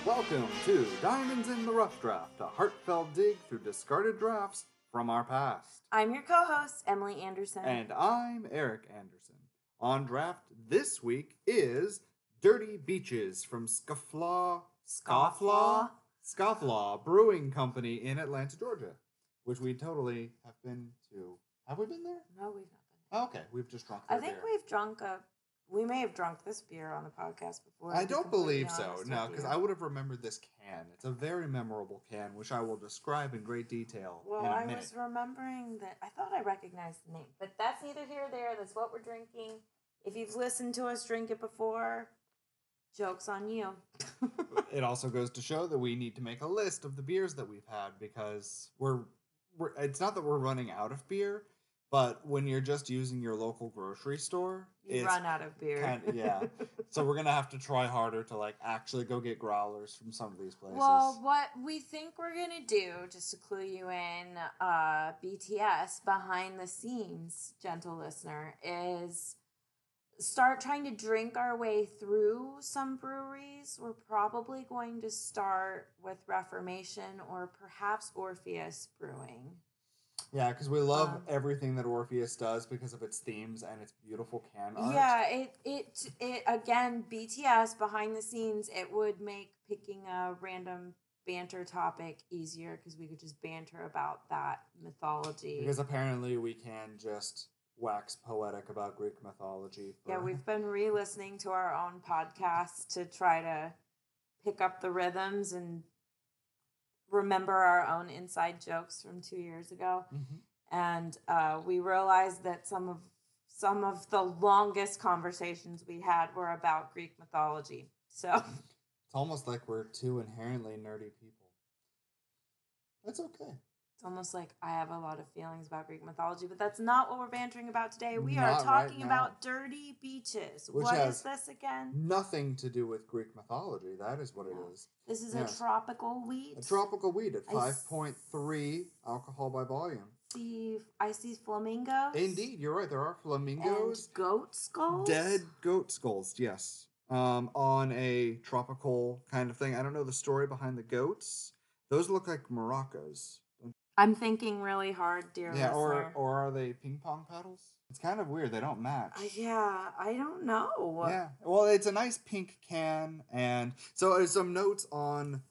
Welcome to Diamonds in the Rough Draft, a heartfelt dig through discarded drafts from our past. I'm your co-host, Emily Anderson. And I'm Eric Anderson. On draft this week is Dirty Beaches from Scofflaw Brewing Company in Atlanta, Georgia, which we totally have been to. Have we been there? No, we've not been. Okay, we've just drunk their I think beer. we may have drunk this beer on the podcast before. I don't believe so, no, because I would have remembered this can. It's a very memorable can, which I will describe in great detail in a minute. I was remembering that. I thought I recognized the name, but that's neither here nor there. That's what we're drinking. If you've listened to us drink it before, joke's on you. It also goes to show that we need to make a list of the beers that we've had, because it's not that we're running out of beer, but when you're just using your local grocery store, you run out of beer. Yeah. So we're going to have to try harder to actually go get growlers from some of these places. Well, what we think we're going to do, just to clue you in, BTS, behind the scenes, gentle listener, is start trying to drink our way through some breweries. We're probably going to start with Reformation or perhaps Orpheus Brewing. Yeah, because we love everything that Orpheus does because of its themes and its beautiful can art. Yeah, it again, BTS behind the scenes, it would make picking a random banter topic easier because we could just banter about that mythology. Because apparently we can just wax poetic about Greek mythology. Yeah, we've been re-listening to our own podcast to try to pick up the rhythms and remember our own inside jokes from 2 years ago. Mm-hmm. And we realized that some of the longest conversations we had were about Greek mythology. So it's almost like we're two inherently nerdy people. That's okay. It's almost like I have a lot of feelings about Greek mythology, but that's not what we're bantering about today. We are talking about Dirty Beaches. What is this again? Nothing to do with Greek mythology. That is what it is. This is a tropical wheat. A tropical wheat at 5.3 alcohol by volume. I see flamingos. Indeed, you're right. There are flamingos. And goat skulls? Dead goat skulls, yes. On a tropical kind of thing. I don't know the story behind the goats. Those look like maracas. I'm thinking really hard, dear listener. Or are they ping pong paddles? It's kind of weird. They don't match. Yeah, I don't know. Yeah. Well, it's a nice pink can. And so some notes on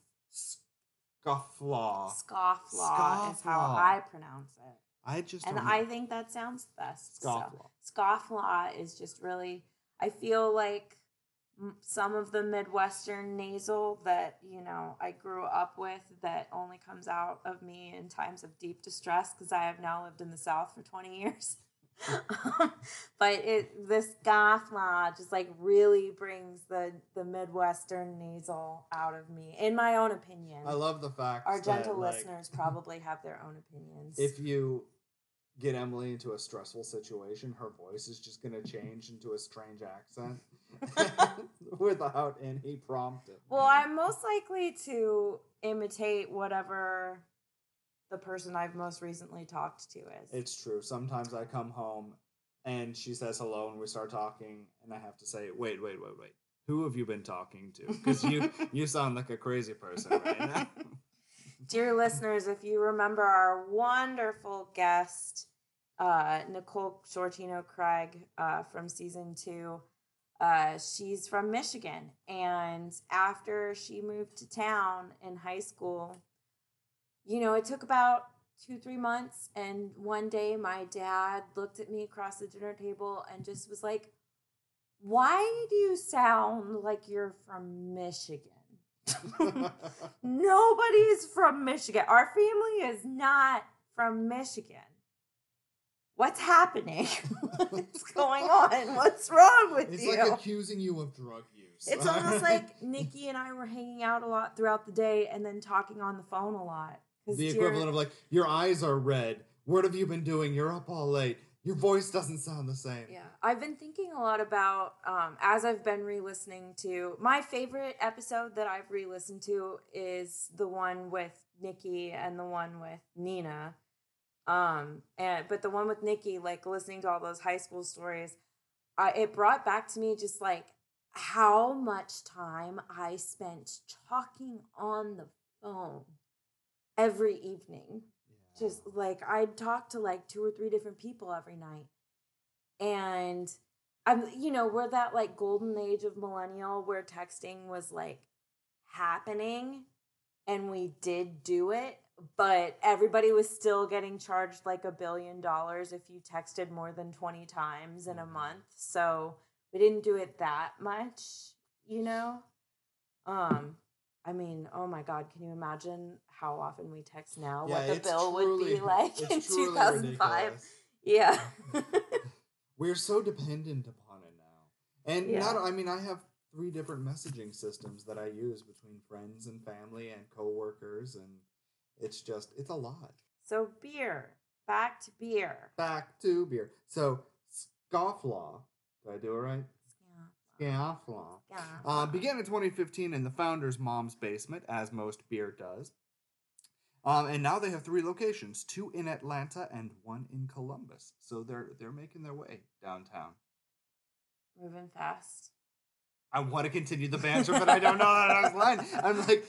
Scofflaw. Scofflaw is how I pronounce it. I think that sounds best. Scofflaw. So, Scofflaw is just really, I feel like some of the Midwestern nasal that, I grew up with that only comes out of me in times of deep distress because I have now lived in the South for 20 years. But this Scofflaw just really brings the Midwestern nasal out of me, in my own opinion. I love the fact our gentle listeners probably have their own opinions. If you get Emily into a stressful situation, her voice is just going to change into a strange accent without any prompting. Well, I'm most likely to imitate whatever the person I've most recently talked to is. It's true. Sometimes I come home and she says hello and we start talking and I have to say, wait. Who have you been talking to? Because you sound like a crazy person right now. Dear listeners, if you remember our wonderful guest, Nicole Shortino-Craig from season 2, she's from Michigan. And after she moved to town in high school, it took about 2-3 months. And one day my dad looked at me across the dinner table and just was like, "Why do you sound like you're from Michigan?" Nobody's from Michigan. Our family is not from Michigan. What's happening? What's going on? What's wrong with you? It's like accusing you of drug use. It's almost like Nikki and I were hanging out a lot throughout the day and then talking on the phone a lot. The equivalent of your eyes are red. What have you been doing? You're up all late. Your voice doesn't sound the same. Yeah. I've been thinking a lot about, as I've been re-listening to, my favorite episode that I've re-listened to is the one with Nikki and the one with Nina. But the one with Nikki, listening to all those high school stories, it brought back to me just how much time I spent talking on the phone every evening. Yeah. Just like I'd talk to like 2 or 3 different people every night. And we're that like golden age of millennial where texting was like happening and we did do it, but everybody was still getting charged like $1 billion if you texted more than 20 times in a month. So we didn't do it that much, you know? I mean, oh my God, can you imagine how often we text now? Yeah, What the it's bill would be truly- like in it's truly 2005? ridiculous. Yeah. We're so dependent upon it now. And Yeah. I have 3 different messaging systems that I use between friends and family and coworkers, and it's a lot. So beer. Back to beer. Back to beer. So, Scofflaw, did I do it right? Scofflaw. Began in 2015 in the founder's mom's basement, as most beer does. And now they have 3 locations, 2 in Atlanta and 1 in Columbus. So they're making their way downtown. Moving fast. I want to continue the banter, but I don't know that next line. I'm like,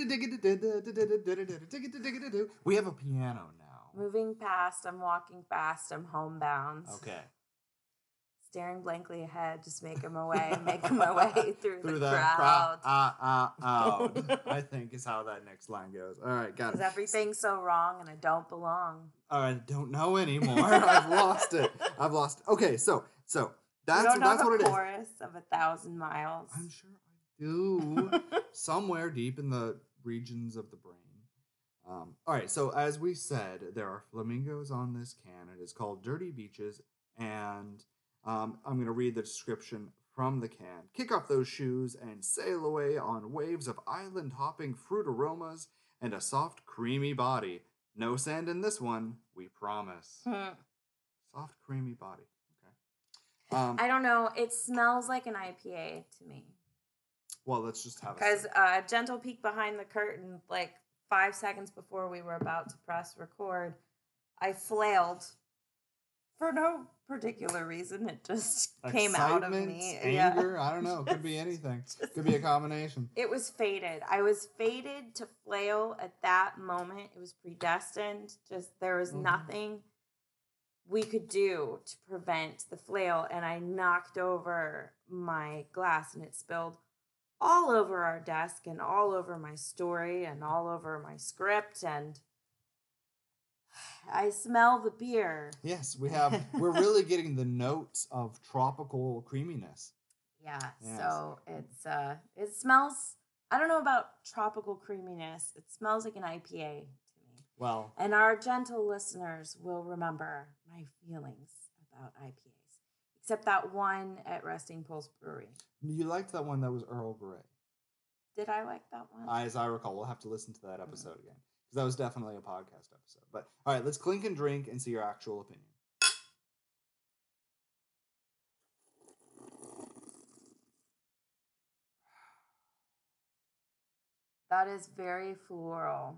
we have a piano now. Moving past, I'm walking fast, I'm homebound. Okay. Staring blankly ahead, just making my way through the crowd. I think is how that next line goes. All right, got it. Because everything's so wrong and I don't belong. I don't know anymore. I've lost it. Okay, so that's what it is. Chorus of 1,000 miles. I'm sure I do. Somewhere deep in the regions of the brain. All right, so as we said, there are flamingos on this can. It is called Dirty Beaches, and I'm going to read the description from the can. Kick off those shoes and sail away on waves of island-hopping fruit aromas and a soft, creamy body. No sand in this one, we promise. Soft, creamy body. Okay. I don't know. It smells like an IPA to me. Well, let's just have Because gentle peek behind the curtain, like 5 seconds before we were about to press record, I flailed for no particular reason. It just came out of me. Anger, I don't know. It could be anything. Could be a combination. It was fated. I was fated to flail at that moment. It was predestined. Just there was nothing we could do to prevent the flail, and I knocked over my glass and it spilled all over our desk and all over my story and all over my script, and I smell the beer. Yes, we're really getting the notes of tropical creaminess. Yeah, yes. So it smells, I don't know about tropical creaminess. It smells like an IPA to me. Well, and our gentle listeners will remember my feelings about IPAs, except that one at Resting Pulse Brewery. You liked that one that was Earl Grey. Did I like that one? As I recall, we'll have to listen to that episode again. Because that was definitely a podcast episode. But, all right, let's clink and drink and see your actual opinion. That is very floral.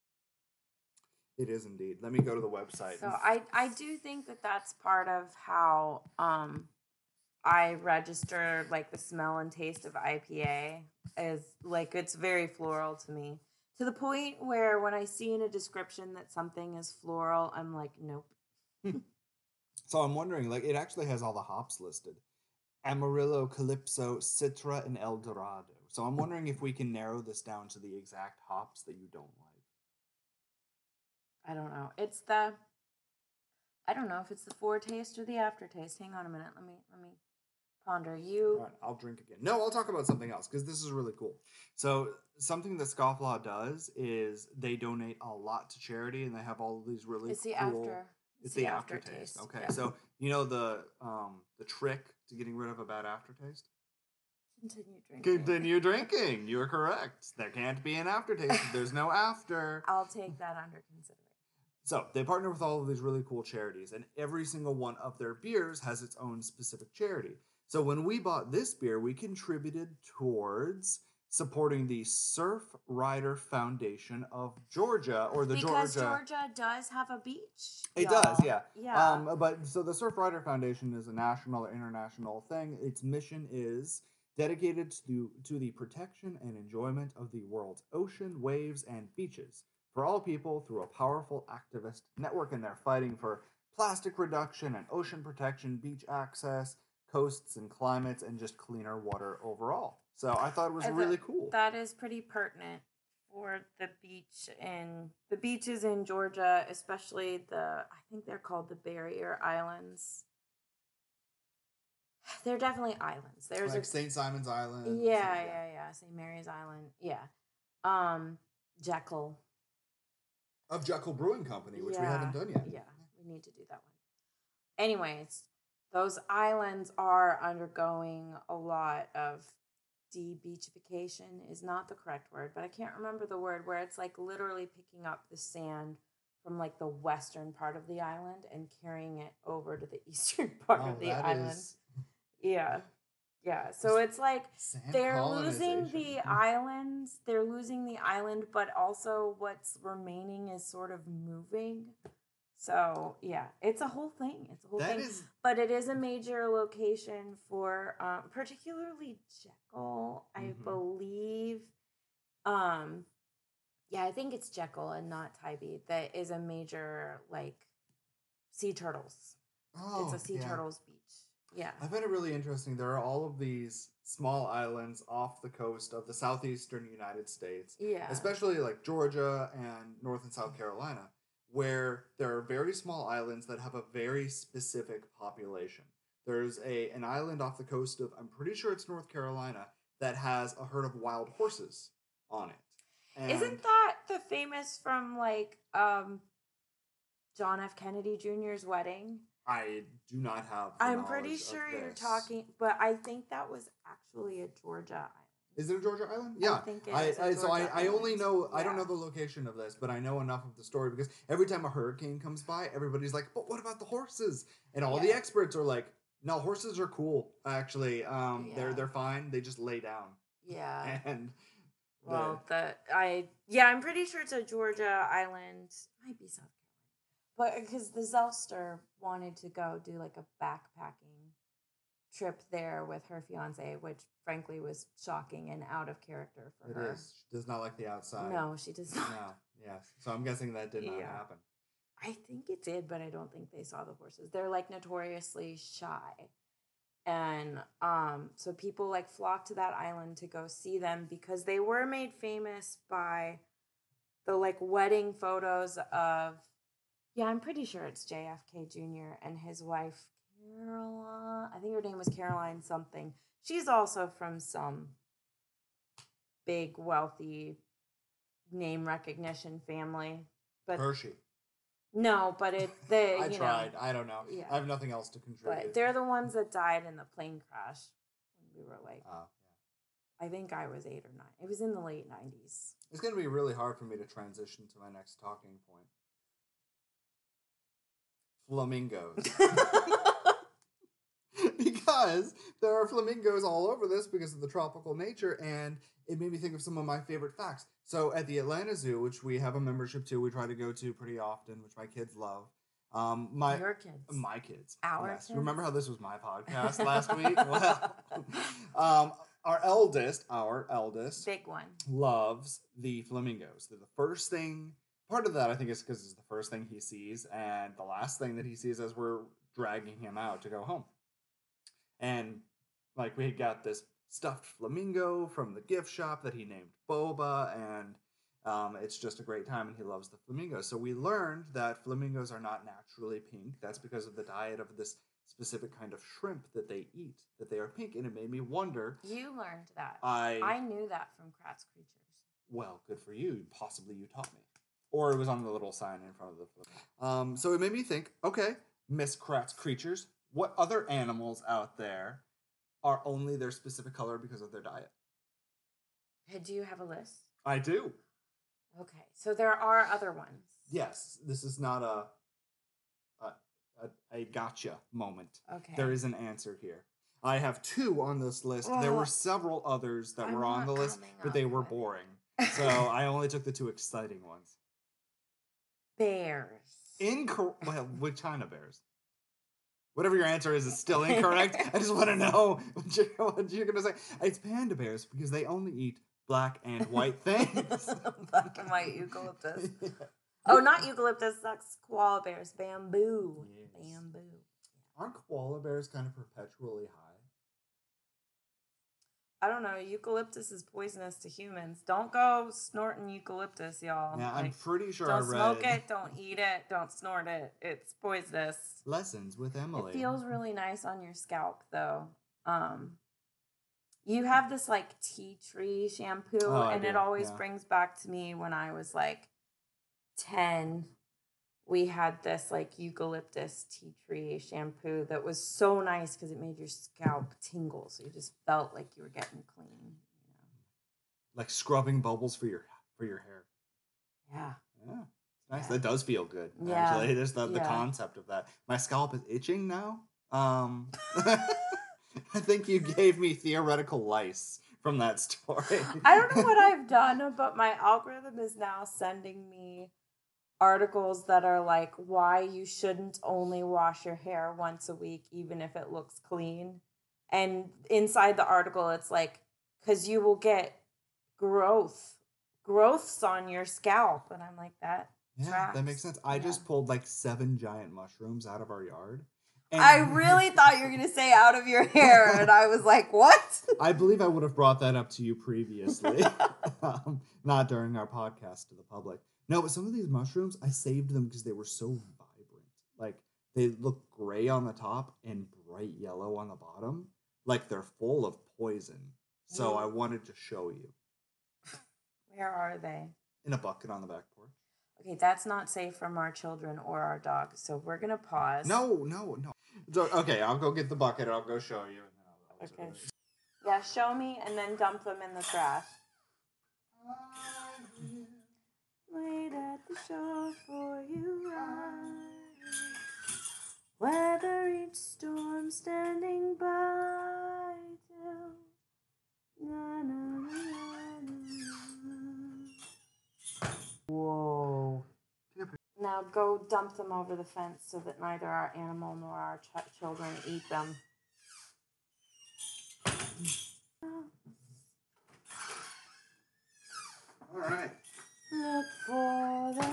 It is indeed. Let me go to the website. So I do think that that's part of how I register like the smell and taste of IPA is like it's very floral to me. To the point where when I see in a description that something is floral, I'm like, nope. So I'm wondering, like, it actually has all the hops listed. Amarillo, Calypso, Citra, and El Dorado. So I'm wondering if we can narrow this down to the exact hops that you don't like. I don't know. I don't know if it's the foretaste or the aftertaste. Hang on a minute. Let me ponder. All right, I'll drink again. No, I'll talk about something else because this is really cool. So something that Scofflaw does is they donate a lot to charity, and they have all of these really it's the cool. After. It's the aftertaste. Okay, yeah. So you know the trick to getting rid of a bad aftertaste? Continue drinking. Continue drinking. You're correct. There can't be an aftertaste if there's no after. I'll take that under consideration. So they partner with all of these really cool charities, and every single one of their beers has its own specific charity. So when we bought this beer, we contributed towards supporting the Surf Rider Foundation of Georgia, or because Georgia does have a beach. It does, yeah. Yeah. But so the Surf Rider Foundation is a national or international thing. Its mission is dedicated to the protection and enjoyment of the world's ocean, waves, and beaches for all people through a powerful activist network. And they're fighting for plastic reduction and ocean protection, beach access, coasts and climates, and just cleaner water overall. So I thought it was really cool. That is pretty pertinent for the beaches in Georgia, especially I think they're called the Barrier Islands. They're definitely islands. There's like St. Simon's Island. Yeah. St. Mary's Island. Yeah. Jekyll. Of Jekyll Brewing Company, which we haven't done yet. Yeah, we need to do that one. Anyways, those islands are undergoing a lot of de-beachification is not the correct word, but I can't remember the word, where it's like literally picking up the sand from like the western part of the island and carrying it over to the eastern part of the island. Yeah. So it's like they're losing the islands. They're losing the island, but also what's remaining is sort of moving. So yeah, it's a whole thing. But it is a major location for particularly Jekyll, I believe. I think it's Jekyll and not Tybee that is a major like sea turtles. It's a sea turtles beach. Yeah. I find it really interesting. There are all of these small islands off the coast of the southeastern United States. Yeah. Especially like Georgia and North and South Carolina, where there are very small islands that have a very specific population. There's an island off the coast of, I'm pretty sure it's North Carolina, that has a herd of wild horses on it. And isn't that the famous from like John F. Kennedy Jr.'s wedding? I do not have. I'm pretty sure you're talking, but I think that was actually a Georgia island. Is it a Georgia island? Yeah, I think it is. I only know. Yeah. I don't know the location of this, but I know enough of the story because every time a hurricane comes by, everybody's like, "But what about the horses?" And all the experts are like, "No, horses are cool. Actually, they're fine. They just lay down." Yeah. And I'm pretty sure it's a Georgia island. Might be South Carolina. But because the Zelster wanted to go do like a backpacking trip there with her fiance, which frankly was shocking and out of character for her. It is. She does not like the outside. No, she does not. No, yes. So I'm guessing that did not happen. I think it did, but I don't think they saw the horses. They're like notoriously shy. And so people like flock to that island to go see them because they were made famous by the like wedding photos of, I'm pretty sure it's JFK Jr. and his wife, Caroline. I think her name was Caroline something. She's also from some big, wealthy name recognition family. But Hershey. No, but I tried. I don't know. Yeah. I have nothing else to contribute. But they're the ones that died in the plane crash when we were like, I think I was 8 or 9. It was in the late 90s. It's going to be really hard for me to transition to my next talking point. Flamingos. Because there are flamingos all over this because of the tropical nature, and it made me think of some of my favorite facts. So at the Atlanta Zoo, which we have a membership to, we try to go to pretty often, which my kids love. Your kids. My kids. Our kids. Remember how this was my podcast last week? Well, our eldest, big one, loves the flamingos. They're the first thing. Part of that, I think, is because it's the first thing he sees, and the last thing that he sees as we're dragging him out to go home. And like we got this stuffed flamingo from the gift shop that he named Boba, and it's just a great time, and he loves the flamingos. So we learned that flamingos are not naturally pink. That's because of the diet of this specific kind of shrimp that they eat, that they are pink, and it made me wonder. You learned that. I knew that from Kratz Creatures. Well, good for you. Possibly you taught me. Or it was on the little sign in front of the flamingo. So it made me think, okay, Miss Kratz Creatures, what other animals out there are only their specific color because of their diet? Do you have a list? I do. Okay, so there are other ones. Yes, this is not a gotcha moment. Okay. There is an answer here. I have 2 on this list. There were several others that were on the list, but they were boring. So I only took the 2 exciting ones. Bears. Well, with China bears. Whatever your answer is still incorrect. I just want to know what you're going to say. It's panda bears because they only eat black and white things. Black and white eucalyptus. Yeah. Oh, not eucalyptus. That's koala bears. Bamboo. Yes. Bamboo. Aren't koala bears kind of perpetually high? I don't know. Eucalyptus is poisonous to humans. Don't go snorting eucalyptus, y'all. Yeah, I'm pretty sure don't smoke it. Don't eat it. Don't snort it. It's poisonous. Lessons with Emily. It feels really nice on your scalp, though. You have this like tea tree shampoo, and it always brings back to me when I was like 10. We had this like eucalyptus tea tree shampoo that was so nice because it made your scalp tingle, so you just felt like you were getting clean. You know? Like scrubbing bubbles for your hair. Yeah. Yeah. It's nice. Yeah. That does feel good. Yeah. Actually, there's the concept of that. My scalp is itching now. I think you gave me theoretical lice from that story. I don't know what I've done, but my algorithm is now sending me articles that are like why you shouldn't only wash your hair once a week even if it looks clean, and inside the article it's like because you will get growths on your scalp, and I'm like that tracks. That makes sense. I just pulled like 7 giant mushrooms out of our yard, and I really thought you were gonna say out of your hair, and I was like, what? I believe I would have brought that up to you previously. Not during our podcast to the public. No, but some of these mushrooms, I saved them because they were so vibrant. Like, they look gray on the top and bright yellow on the bottom. Like, they're full of poison. So I wanted to show you. Where are they? In a bucket on the back porch. Okay, that's not safe from our children or our dogs, so we're going to pause. No. So, okay, I'll go get the bucket and I'll go show you. And then okay. Yeah, show me and then dump them in the trash. Wait at the shore for you ride, weather each storm standing by till na, na, na, na. Whoa. Now go dump them over the fence so that neither our animal nor our children eat them. All right. Look for the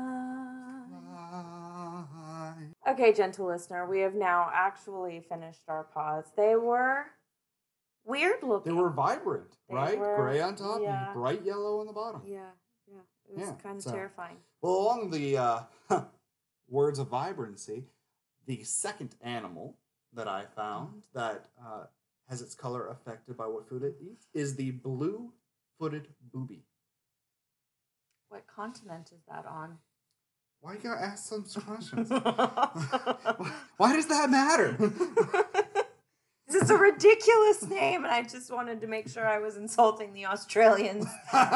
light. Okay, gentle listener, we have now actually finished our paws. They were weird looking. They were vibrant, right? Gray on top and bright yellow on the bottom. Yeah. It was kind of terrifying. Well, along the words of vibrancy, the second animal that I found that has its color affected by what food it eats is the blue-footed booby. What continent is that on? Why you gotta ask some questions? Why does that matter? It's a ridiculous name, and I just wanted to make sure I was insulting the Australians.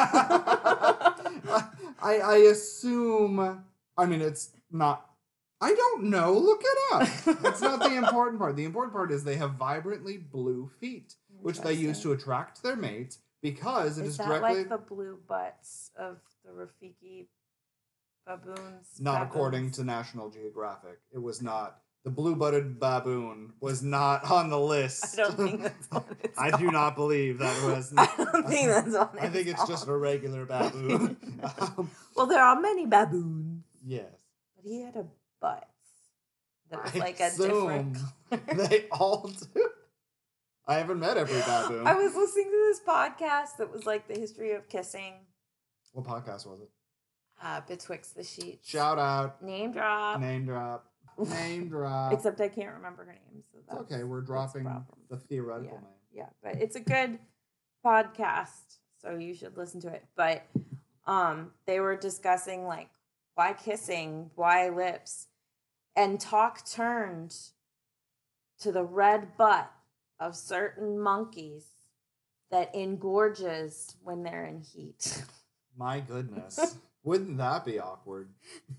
I assume. I mean, it's not. I don't know. Look it up. That's not the important part. The important part is they have vibrantly blue feet, which they use to attract their mates because it is directly. Like the blue butts of the Rafiki baboons? Not according to National Geographic. It was not. The blue-butted baboon was not on the list. I don't think that's on it. I do not believe that was. I don't think that's on it. I think it's just a regular baboon. Well, there are many baboons. Yes. But he had a butt that was like a different color. They all do. I haven't met every baboon. I was listening to this podcast that was like the history of kissing. What podcast was it? Betwixt the Sheets. Shout out. Name drop. Name drop. Name drop. Except I can't remember her name. So that's okay. We're dropping the theoretical name. Yeah, but it's a good podcast, so you should listen to it. But they were discussing like why kissing, why lips, and talk turned to the red butt of certain monkeys that engorges when they're in heat. My goodness. Wouldn't that be awkward?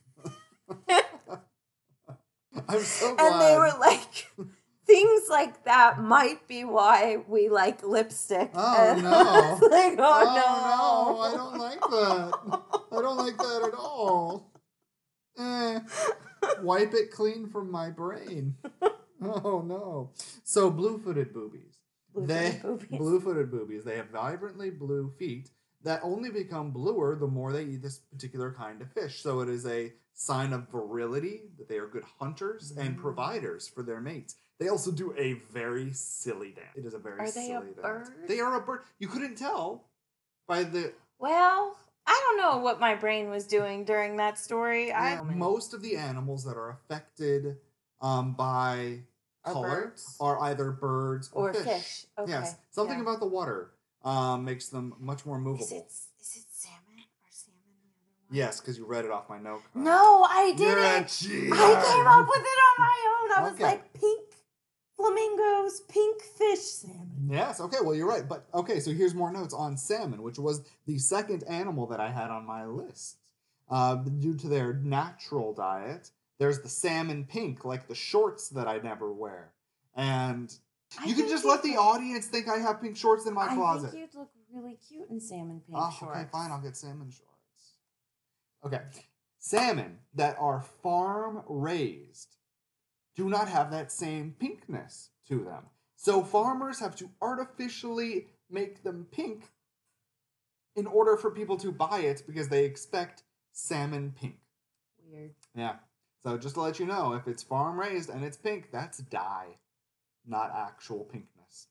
I'm so glad. And they were like, things like that might be why we like lipstick. Oh, and no. I was like, no, I don't like that. I don't like that at all. Wipe it clean from my brain. Oh no. So blue-footed boobies. Blue-footed boobies. Blue-footed boobies. They have vibrantly blue feet that only become bluer the more they eat this particular kind of fish. So it is a sign of virility that they are good hunters and providers for their mates. They also do a very silly dance. It is a very silly dance. Are they a bird? They are a bird. You couldn't tell by the... Well, I don't know what my brain was doing during that story. Most of the animals that are affected by color are either birds or fish. Okay. Yes, something about the water makes them much more movable. Is it salmon or salmon the other one? Yes, because you read it off my note card. No, I didn't. You're a cheater. I came up with it on my own. I was like, pink flamingos, pink fish, salmon. Yes, okay, well, you're right. But, okay, so here's more notes on salmon, which was the second animal that I had on my list. Due to their natural diet, there's the salmon pink, like the shorts that I never wear. And you can just let the audience think I have pink shorts in my closet. I think you'd look really cute in salmon pink shorts. Okay, fine, I'll get salmon shorts. Okay, salmon that are farm raised do not have that same pinkness to them. So farmers have to artificially make them pink in order for people to buy it because they expect salmon pink. Weird. Yeah. So just to let you know, if it's farm raised and it's pink, that's dye, not actual pinkness.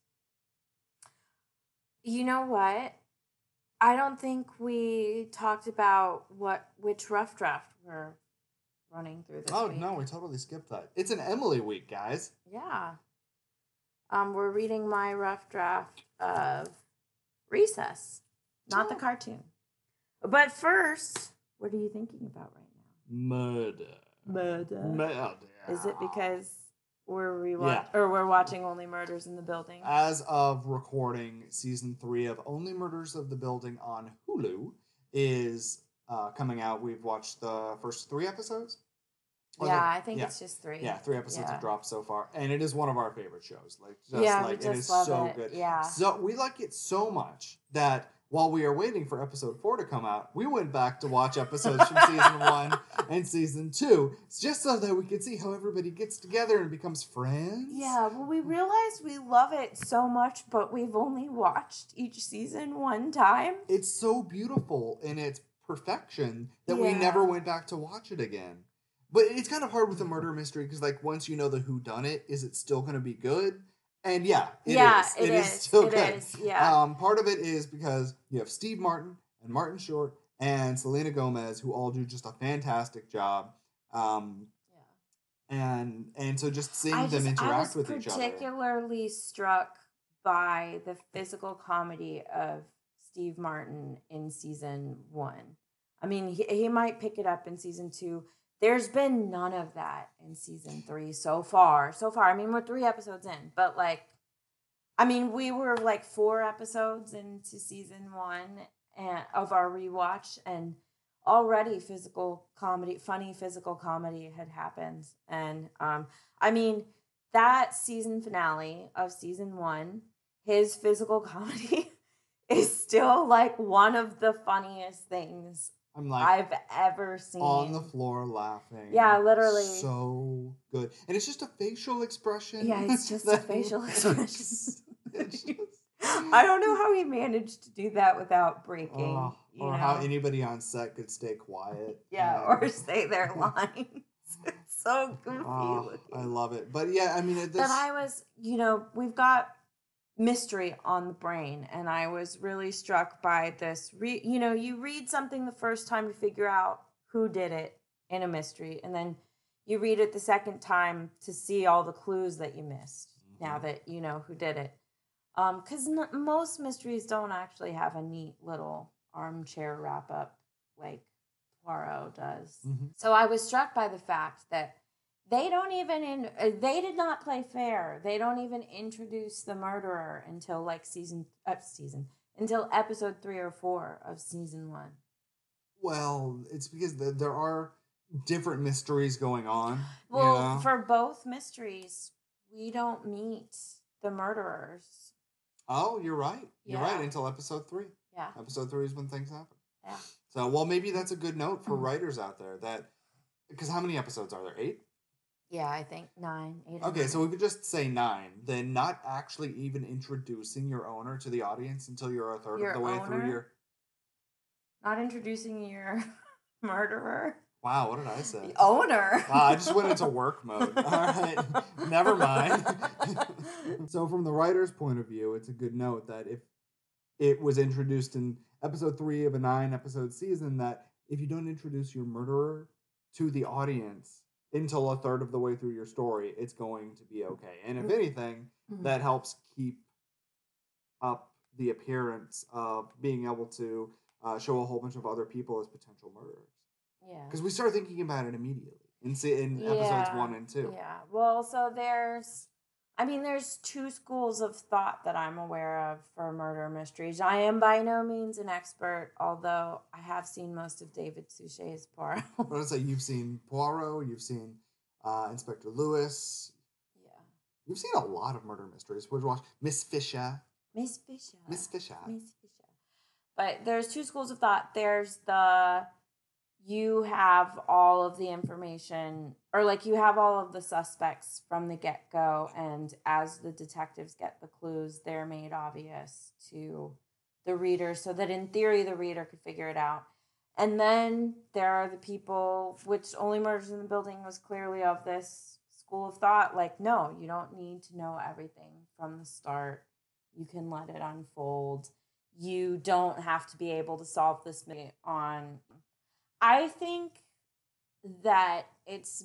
You know what? I don't think we talked about which rough draft we're running through this week. Oh, no, we totally skipped that. It's an Emily week, guys. Yeah. We're reading my rough draft of Recess, not the cartoon. But first, what are you thinking about right now? Murder. Is it because we're watching Only Murders in the Building? As of recording, season 3 of Only Murders of the Building on Hulu is coming out. We've watched the first 3 episodes. I think it's just 3. Yeah, 3 episodes have dropped so far, and it is one of our favorite shows. We just love so good. Yeah. So we like it so much that while we are waiting for episode 4 to come out, we went back to watch episodes from season 1 and season 2, just so that we could see how everybody gets together and becomes friends. Yeah, well, we realized we love it so much, but we've only watched each season one time. It's so beautiful in its perfection that we never went back to watch it again. But it's kind of hard with a murder mystery because, like, once you know the whodunit, is it still going to be good? And it is. It is still good. It is, yeah. Part of it is because you have Steve Martin and Martin Short and Selena Gomez who all do just a fantastic job. And so just seeing them interact with each other. I was particularly struck by the physical comedy of Steve Martin in season 1. I mean, he might pick it up in season 2. There's been none of that in season 3 so far. I mean, we're 3 episodes in, but we were 4 episodes into season 1 of our rewatch, and already funny physical comedy had happened. And that season finale of season 1, his physical comedy is still one of the funniest things I've ever seen. On the floor laughing. Yeah, literally. So good. And it's just a facial expression. Yeah, it's just a facial expression. I don't know how he managed to do that without breaking. How anybody on set could stay quiet. Yeah, or say their lines. It's so goofy looking. I love it. But yeah, I mean... But I was, we've got mystery on the brain, and I was really struck by this. You read something the first time to figure out who did it in a mystery, and then you read it the second time to see all the clues that you missed now that you know who did it. Because most mysteries don't actually have a neat little armchair wrap up like Poirot does. So I was struck by the fact that they did not play fair. They don't even introduce the murderer until until episode 3 or 4 of season 1. Well, it's because there are different mysteries going on. Well, for both mysteries, we don't meet the murderers. Oh, you're right. You're right, until episode 3. Yeah. Episode 3 is when things happen. Yeah. So, well, maybe that's a good note for writers out there. Because how many episodes are there? 8? Yeah, I think 9, 8 or Okay, 9. so we could just say 9. Then not actually even introducing your owner to the audience until you're a third of the Your way through owner? your... Not introducing your murderer? Wow, what did I say? The owner. Wow, I just went into work mode. All right, never mind. So from the writer's point of view, it's a good note that if it was introduced in episode 3 of a 9-episode season, that if you don't introduce your murderer to the audience until a third of the way through your story, it's going to be okay. And if anything, that helps keep up the appearance of being able to show a whole bunch of other people as potential murderers. Yeah. Because we start thinking about it immediately in episodes 1 and 2. Yeah. Well, so there's 2 schools of thought that I'm aware of for murder mysteries. I am by no means an expert, although I have seen most of David Suchet's Poirot. I was going to say, you've seen Poirot, you've seen Inspector Lewis. Yeah. You've seen a lot of murder mysteries. Would you watch Miss Fisher? Miss Fisher. Miss Fisher. Miss Fisher. But there's 2 schools of thought. There's you have all of the information, or like you have all of the suspects from the get-go, and as the detectives get the clues, they're made obvious to the reader so that in theory the reader could figure it out. And then there are the people, which Only Murders in the Building was clearly of this school of thought, like, no, you don't need to know everything from the start. You can let it unfold. You don't have to be able to solve this on... I think that it's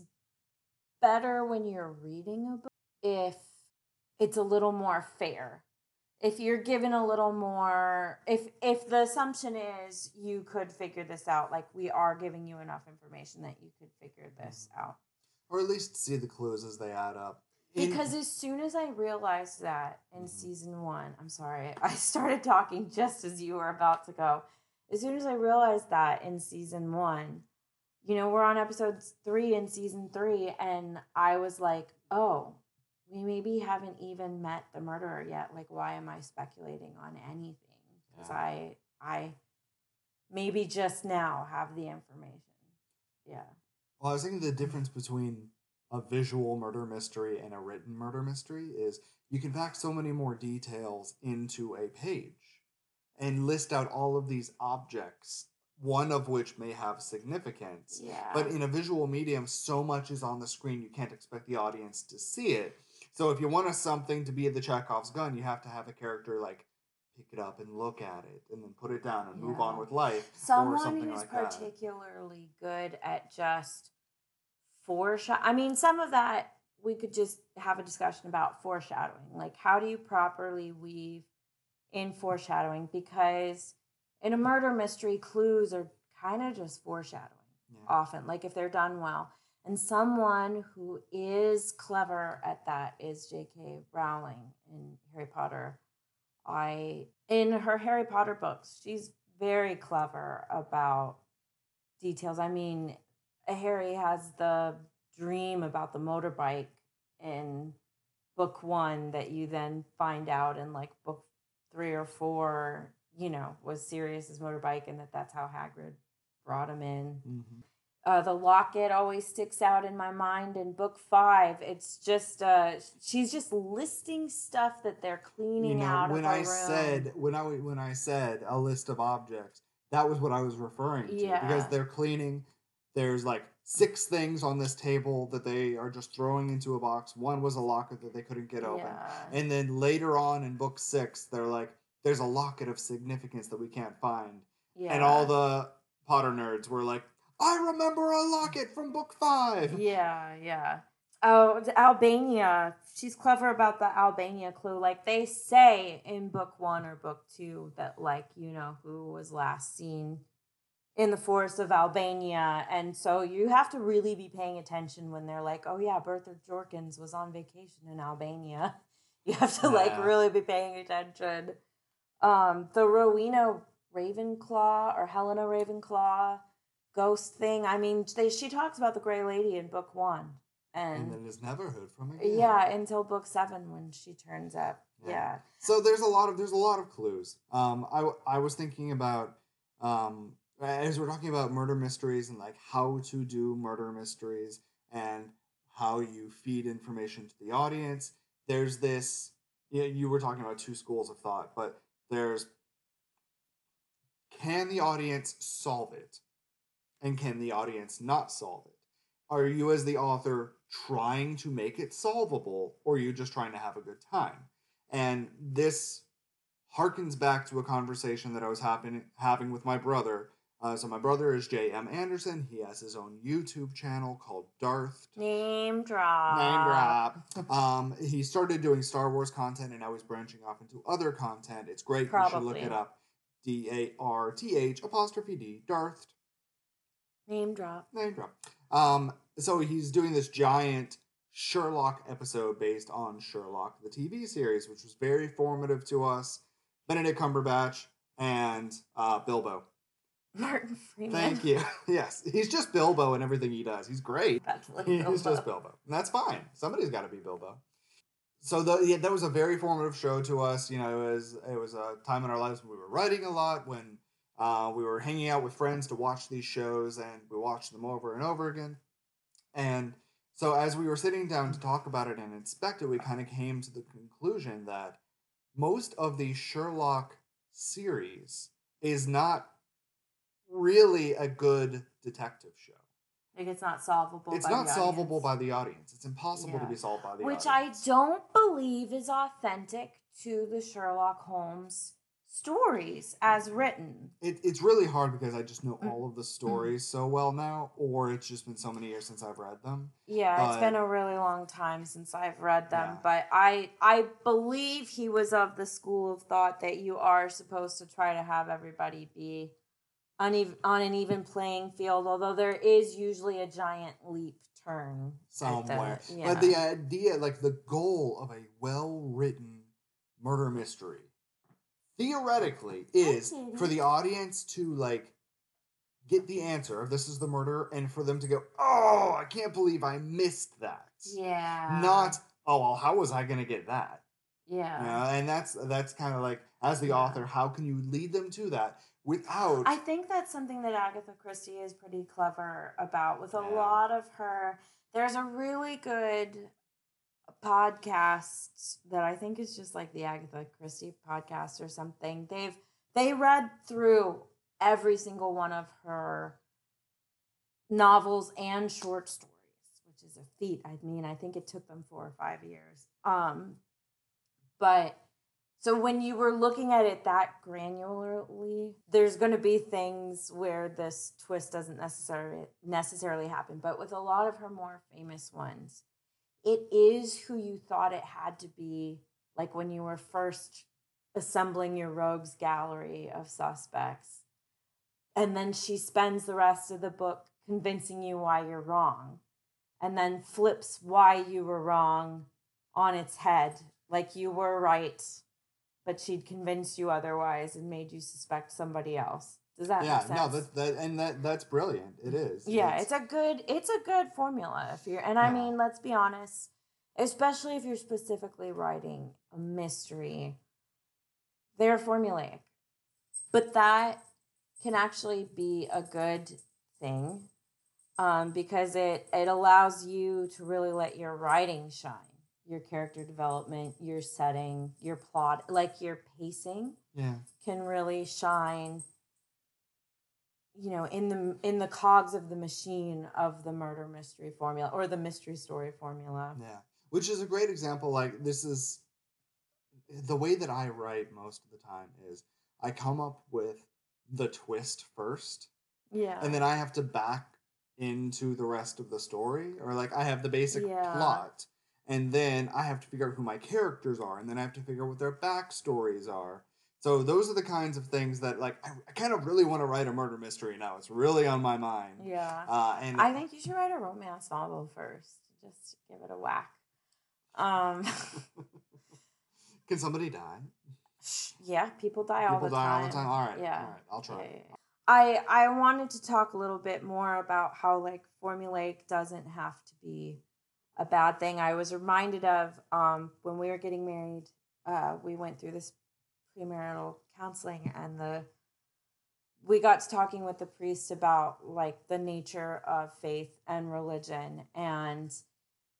better when you're reading a book if it's a little more fair. If you're given a little more, if the assumption is you could figure this out, like we are giving you enough information that you could figure this out. Or at least see the clues as they add up. Because as soon as I realized that in season 1, I'm sorry, I started talking just as you were about to go. As soon as I realized that in season 1, we're on episode 3 in season 3, and I was like, oh, we maybe haven't even met the murderer yet. Like, why am I speculating on anything? Because I maybe just now have the information. Yeah. Well, I was thinking the difference between a visual murder mystery and a written murder mystery is you can pack so many more details into a page and list out all of these objects, one of which may have significance. Yeah. But in a visual medium, so much is on the screen, you can't expect the audience to see it. So if you want something to be the Chekhov's gun, you have to have a character like pick it up and look at it and then put it down and move on with life. Someone or something who's like that. particularly good at just foreshadowing. Some of that we could just have a discussion about foreshadowing. Like, how do you properly weave in foreshadowing? Because in a murder mystery, clues are kind of just foreshadowing often, like if they're done well. And someone who is clever at that is J.K. Rowling in Harry Potter. In her Harry Potter books, she's very clever about details. I mean, Harry has the dream about the motorbike in book 1 that you then find out in like book 3 or 4, was Sirius's motorbike, and that's how Hagrid brought him in. Mm-hmm. The locket always sticks out in my mind in book 5. It's just she's just listing stuff that they're cleaning out of her room. When I said a list of objects, that was what I was referring to. Yeah. Because they're cleaning. There's like 6 things on this table that they are just throwing into a box. One was a locket that they couldn't get open. And then later on in book 6, they're like, there's a locket of significance that we can't find. Yeah. And all the Potter nerds were like, I remember a locket from book 5. Yeah. Oh, Albania. She's clever about the Albania clue. Like, they say in book 1 or book 2 that, like, who was last seen in the forest of Albania. And so you have to really be paying attention when they're like, oh yeah, Bertha Jorkins was on vacation in Albania. You have to really be paying attention. The Rowena Ravenclaw or Helena Ravenclaw ghost thing. I mean, she talks about the Grey Lady in book 1. And then is never heard from again. Yeah, until book 7 when she turns up. Yeah. So there's a lot of clues. I was thinking about as we're talking about murder mysteries and like how to do murder mysteries and how you feed information to the audience. There's this, you were talking about two schools of thought, but there's, can the audience solve it? And can the audience not solve it? Are you, as the author, trying to make it solvable, or are you just trying to have a good time? And this harkens back to a conversation that I was having with my brother. So my brother is J.M. Anderson. He has his own YouTube channel called Darth. Name drop. Name drop. He started doing Star Wars content, and now he's branching off into other content. It's great. You should look it up. DARTH', Darth. Name drop. Name drop. So he's doing this giant Sherlock episode based on Sherlock, the TV series, which was very formative to us. Benedict Cumberbatch and Bilbo. Martin Freeman. Thank you. Yes, he's just Bilbo in everything he does. He's great. That's like He's Bilbo. just Bilbo. And that's fine. Somebody's got to be Bilbo. So that was a very formative show to us. You know, it was a time in our lives when we were writing a lot, when we were hanging out with friends to watch these shows, and we watched them over and over again. And so as we were sitting down to talk about it and inspect it, we kind of came to the conclusion that most of the Sherlock series is not really a good detective show. Like, it's not solvable. It's not solvable by the audience. It's impossible to be solved by the audience. Which I don't believe is authentic to the Sherlock Holmes stories as written. It's really hard because I just know all of the stories so well now, or it's just been so many years since I've read them. Yeah, it's been a really long time since I've read them, Yeah. but I believe he was of the school of thought that you are supposed to try to have everybody be on an even playing field, although there is usually a giant leap turn somewhere. Yeah. But the idea, like the goal of a well-written murder mystery, theoretically, is for the audience to like get the answer of this is the murder, and for them to go, oh, I can't believe I missed that. Yeah. Not, oh, well, how was I going to get that? Yeah. You know, and that's kind of like, as the author, how can you lead them to that without... I think that's something that Agatha Christie is pretty clever about with a lot of her. There's a really good podcast that I think is just like the Agatha Christie podcast or something. They read through every single one of her novels and short stories, which is a feat. I mean, I think it took them 4 or 5 years. But so when you were looking at it that granularly, there's going to be things where this twist doesn't necessarily happen. But with a lot of her more famous ones, it is who you thought it had to be, like when you were first assembling your rogues gallery of suspects. And then she spends the rest of the book convincing you why you're wrong, and then flips why you were wrong on its head. Like you were right, but she'd convinced you otherwise and made you suspect somebody else. Does that make sense? No, that's brilliant. It is. Yeah, it's a good formula if you're, and I mean, let's be honest, especially if you're specifically writing a mystery, they're formulaic. But that can actually be a good thing, because it allows you to really let your writing shine. Your character development, your setting, your plot, like your pacing, can really shine. You know, in the cogs of the machine of the murder mystery formula or the mystery story formula. Yeah, which is a great example. Like, this is the way that I write most of the time is I come up with the twist first, and then I have to back into the rest of the story, or like I have the basic plot. And then I have to figure out who my characters are, and then I have to figure out what their backstories are. So those are the kinds of things that, like, I kind of really want to write a murder mystery now. It's really on my mind. Yeah. And I think you should write a romance novel first. Just give it a whack. Can somebody die? Yeah, people die all the time. All right. Yeah. All right. I'll try. Yeah. I wanted to talk a little bit more about how, like, formulaic doesn't have to be a bad thing. I was reminded of when we were getting married, we went through this premarital counseling, and we got to talking with the priest about like the nature of faith and religion, and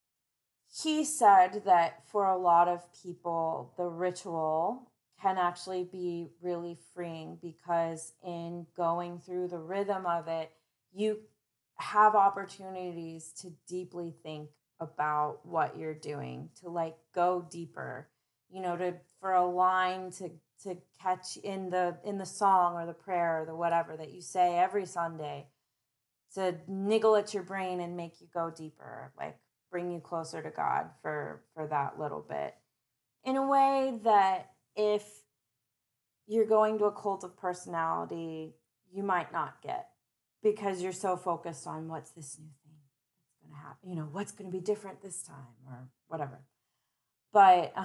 he said that for a lot of people, the ritual can actually be really freeing because in going through the rhythm of it, you have opportunities to deeply think about what you're doing, to like go deeper, to for a line to catch in the song or the prayer or the whatever that you say every Sunday, to niggle at your brain and make you go deeper, like bring you closer to God for that little bit. In a way that if you're going to a cult of personality, you might not get, because you're so focused on what's this new thing that's going to happen, what's going to be different this time or whatever. But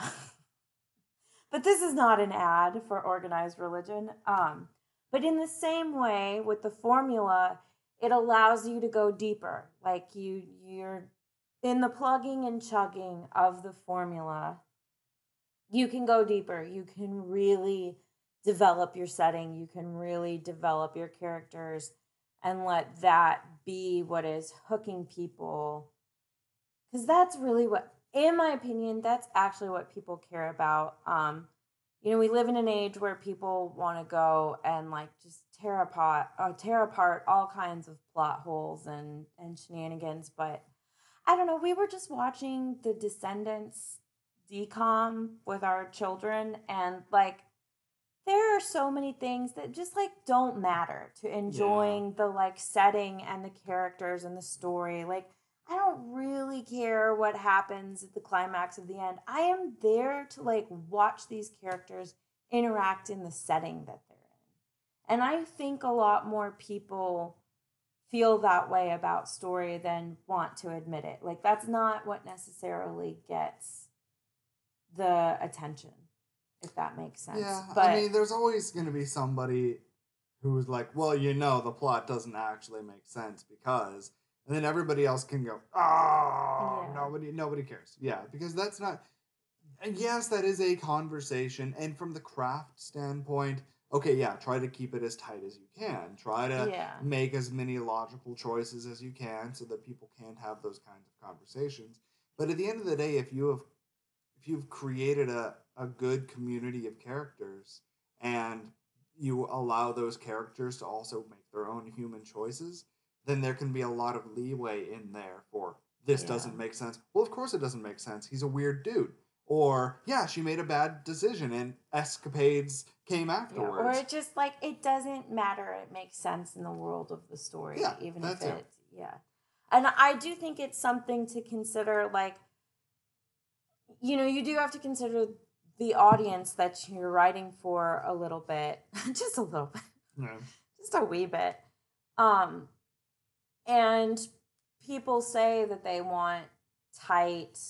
but this is not an ad for organized religion. But in the same way with the formula, it allows you to go deeper. Like you're in the plugging and chugging of the formula. You can go deeper. You can really develop your setting. You can really develop your characters and let that be what is hooking people. Because that's really what, in my opinion, that's actually what people care about. We live in an age where people want to go and like just tear apart all kinds of plot holes and shenanigans. But I don't know. We were just watching The Descendants decom with our children, and like there are so many things that just like don't matter to enjoying the like setting and the characters and the story. Like I don't really care what happens at the climax of the end. I am there to like watch these characters interact in the setting that they're in. And I think a lot more people feel that way about story than want to admit it. Like that's not what necessarily gets the attention, if that makes sense. Yeah, but I mean, there's always going to be somebody who's like, well, the plot doesn't actually make sense because, and then everybody else can go, nobody cares. Yeah, because that's not, and yes, that is a conversation. And from the craft standpoint, okay, yeah, try to keep it as tight as you can. Try to make as many logical choices as you can so that people can have those kinds of conversations. But at the end of the day, if you've created a good community of characters and you allow those characters to also make their own human choices, then there can be a lot of leeway in there for this doesn't make sense. Well, of course it doesn't make sense. He's a weird dude. Or, yeah, she made a bad decision and escapades came afterwards. Yeah. Or it just, like, it doesn't matter. It makes sense in the world of the story. Yeah, even if it, And I do think it's something to consider, like, you do have to consider the audience that you're writing for a little bit. Just a little bit. Yeah. Just a wee bit. And people say that they want tight,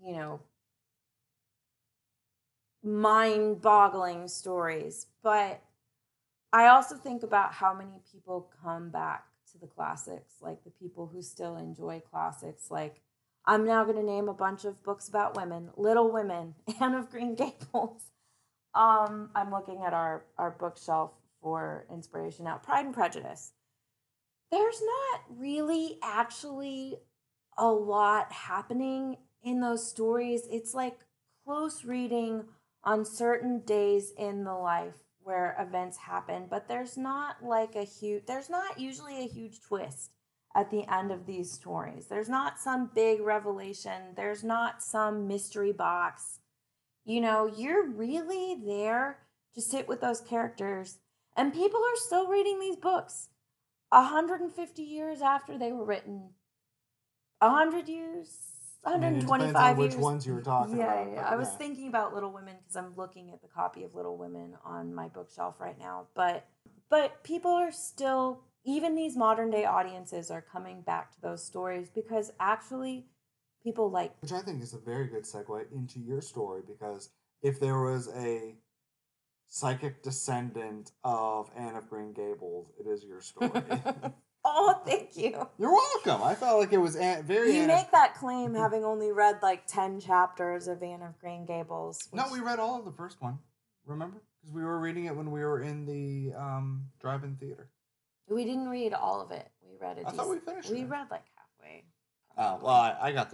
mind-boggling stories, but I also think about how many people come back to the classics, like the people who still enjoy classics. Like, I'm now going to name a bunch of books about women: Little Women, Anne of Green Gables. I'm looking at our bookshelf for inspiration now. Pride and Prejudice. There's not really actually a lot happening in those stories. It's like close reading on certain days in the life where events happen, but there's not usually a huge twist at the end of these stories. There's not some big revelation. There's not some mystery box. You're really there to sit with those characters, and people are still reading these books 150 years after they were written. 100 years, 125 years. Which years. ones you were talking about. Yeah. I was thinking about Little Women because I'm looking at the copy of Little Women on my bookshelf right now. But people are still, even these modern day audiences are coming back to those stories because actually people like. Which I think is a very good segue into your story, because if there was a psychic descendant of Anne of Green Gables, it is your story. Oh, thank you. You're welcome. I felt like it was very... You make that claim having only read like 10 chapters of Anne of Green Gables. No, we read all of the first one. Remember? Because we were reading it when we were in the drive-in theater. We didn't read all of it. We read it. I thought we finished it. We read like halfway. Oh, well, I got the gist.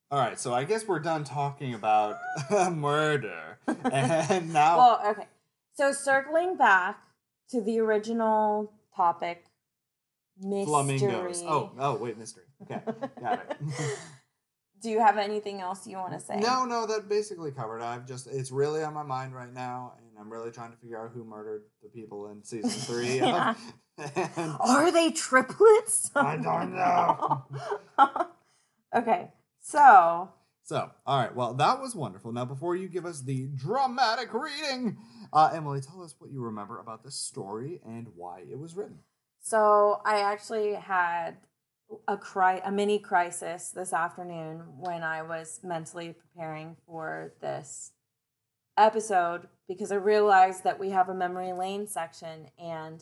All right, so I guess we're done talking about murder, and now Well, okay. So circling back to the original topic, mystery. flamingos. Oh, wait, mystery. Okay, got it. Do you have anything else you want to say? No, that basically covered. It's really on my mind right now, and I'm really trying to figure out who murdered the people in season 3. Yeah. And Are they triplets? I don't know. Okay, so So, all right, well, that was wonderful. Now, before you give us the dramatic reading, Emily, tell us what you remember about this story and why it was written. So I actually had a mini crisis this afternoon when I was mentally preparing for this episode because I realized that we have a memory lane section and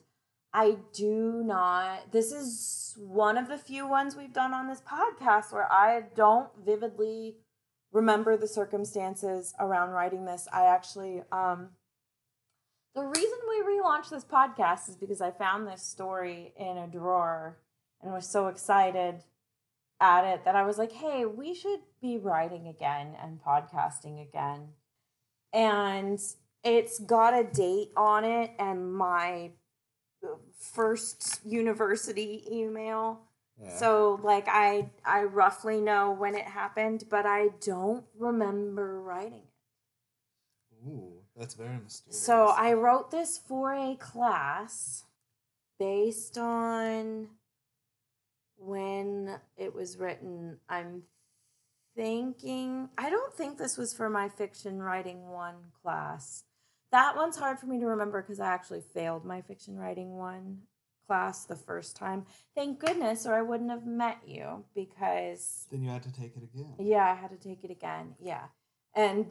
this is one of the few ones we've done on this podcast where I don't vividly remember the circumstances around writing this. I actually, the reason we relaunched this podcast is because I found this story in a drawer and was so excited at it that I was like, hey, we should be writing again and podcasting again. And it's got a date on it and my first university email. Yeah. So like I roughly know when it happened, but I don't remember writing it. Ooh, that's very mysterious. So I wrote this for a class based on when it was written. I don't think this was for my fiction writing 1 class. That one's hard for me to remember because I actually failed my fiction writing 1 class the first time. Thank goodness, or I wouldn't have met you because... Then you had to take it again. Yeah, I had to take it again, yeah. And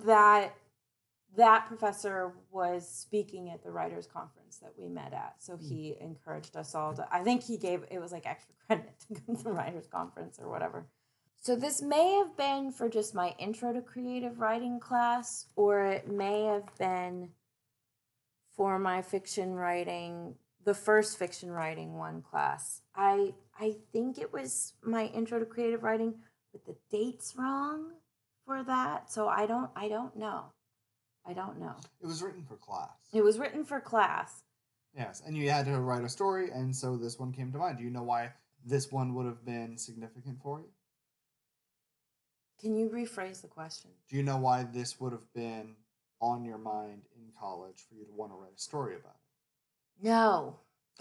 that professor was speaking at the writers' conference that we met at. So he encouraged us all to... I think it was like extra credit to go to the writers' conference or whatever. So this may have been for just my intro to creative writing class, or it may have been for my fiction writing, the first fiction writing 1 class. I think it was my intro to creative writing, but the date's wrong for that. So I don't know. I don't know. It was written for class. It was written for class. Yes, and you had to write a story, and so this one came to mind. Do you know why this one would have been significant for you? Can you rephrase the question? Do you know why this would have been on your mind in college for you to want to write a story about it? No.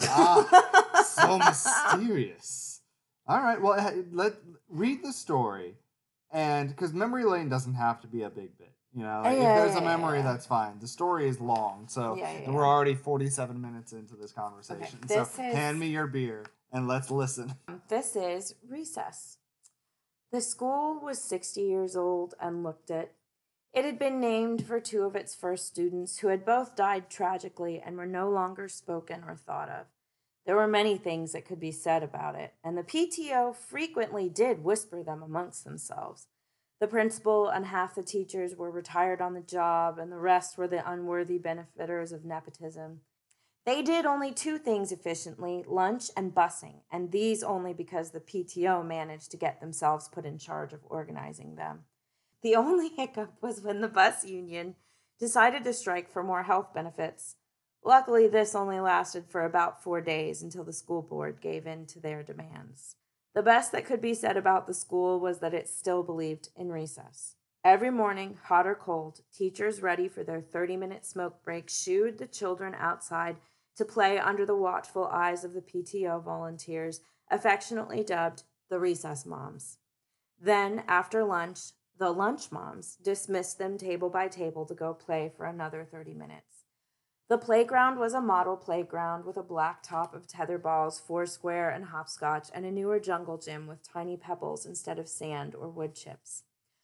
So mysterious. All right, well, read the story, and because memory lane doesn't have to be a big bit. You know, if there's a memory, that's fine. The story is long, so and we're already 47 minutes into this conversation. Okay, so hand me your beer and let's listen. This is Recess. The school was 60 years old and looked it. It had been named for 2 of its first students who had both died tragically and were no longer spoken or thought of. There were many things that could be said about it, and the PTO frequently did whisper them amongst themselves. The principal and half the teachers were retired on the job, and the rest were the unworthy benefiters of nepotism. They did only 2 things efficiently, lunch and busing, and these only because the PTO managed to get themselves put in charge of organizing them. The only hiccup was when the bus union decided to strike for more health benefits. Luckily, this only lasted for about 4 days until the school board gave in to their demands. The best that could be said about the school was that it still believed in recess. Every morning, hot or cold, teachers ready for their 30-minute smoke break shooed the children outside to play under the watchful eyes of the PTO volunteers, affectionately dubbed the Recess Moms. Then, after lunch, the Lunch Moms dismissed them table by table to go play for another 30 minutes. The playground was a model playground with a black top of tether balls, foursquare, and hopscotch, and a newer jungle gym with tiny pebbles instead of sand or wood chips.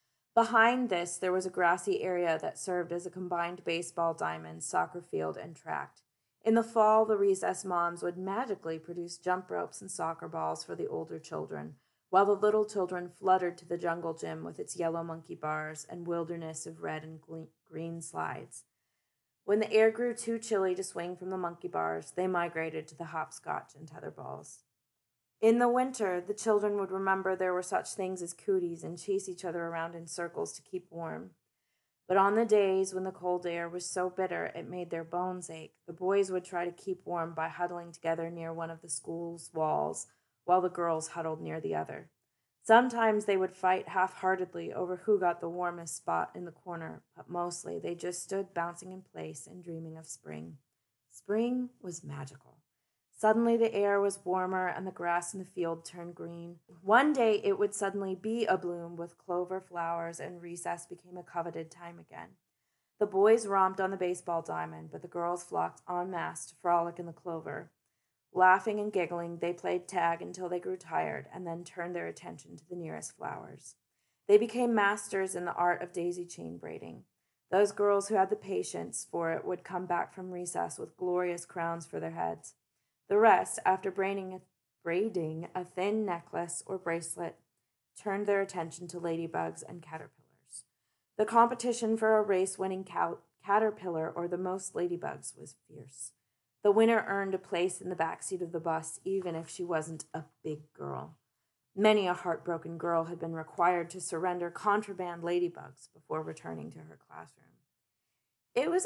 Behind this, there was a grassy area that served as a combined baseball diamond, soccer field, and track. In the fall, the Recess Moms would magically produce jump ropes and soccer balls for the older children, while the little children fluttered to the jungle gym with its yellow monkey bars and wilderness of red and green slides. When the air grew too chilly to swing from the monkey bars, they migrated to the hopscotch and tether balls. In the winter, the children would remember there were such things as cooties and chase each other around in circles to keep warm. But on the days when the cold air was so bitter it made their bones ache, the boys would try to keep warm by huddling together near one of the school's walls, while the girls huddled near the other. Sometimes they would fight half heartedly over who got the warmest spot in the corner, but mostly they just stood bouncing in place and dreaming of spring. Spring was magical. Suddenly the air was warmer and the grass in the field turned green. One day it would suddenly be abloom with clover flowers, and recess became a coveted time again. The boys romped on the baseball diamond, but the girls flocked en masse to frolic in the clover. Laughing and giggling, they played tag until they grew tired and then turned their attention to the nearest flowers. They became masters in the art of daisy chain braiding. Those girls who had the patience for it would come back from recess with glorious crowns for their heads. The rest, after braiding a thin necklace or bracelet, turned their attention to ladybugs and caterpillars. The competition for a race-winning caterpillar or the most ladybugs was fierce. The winner earned a place in the back seat of the bus, even if she wasn't a big girl. Many a heartbroken girl had been required to surrender contraband ladybugs before returning to her classroom. It was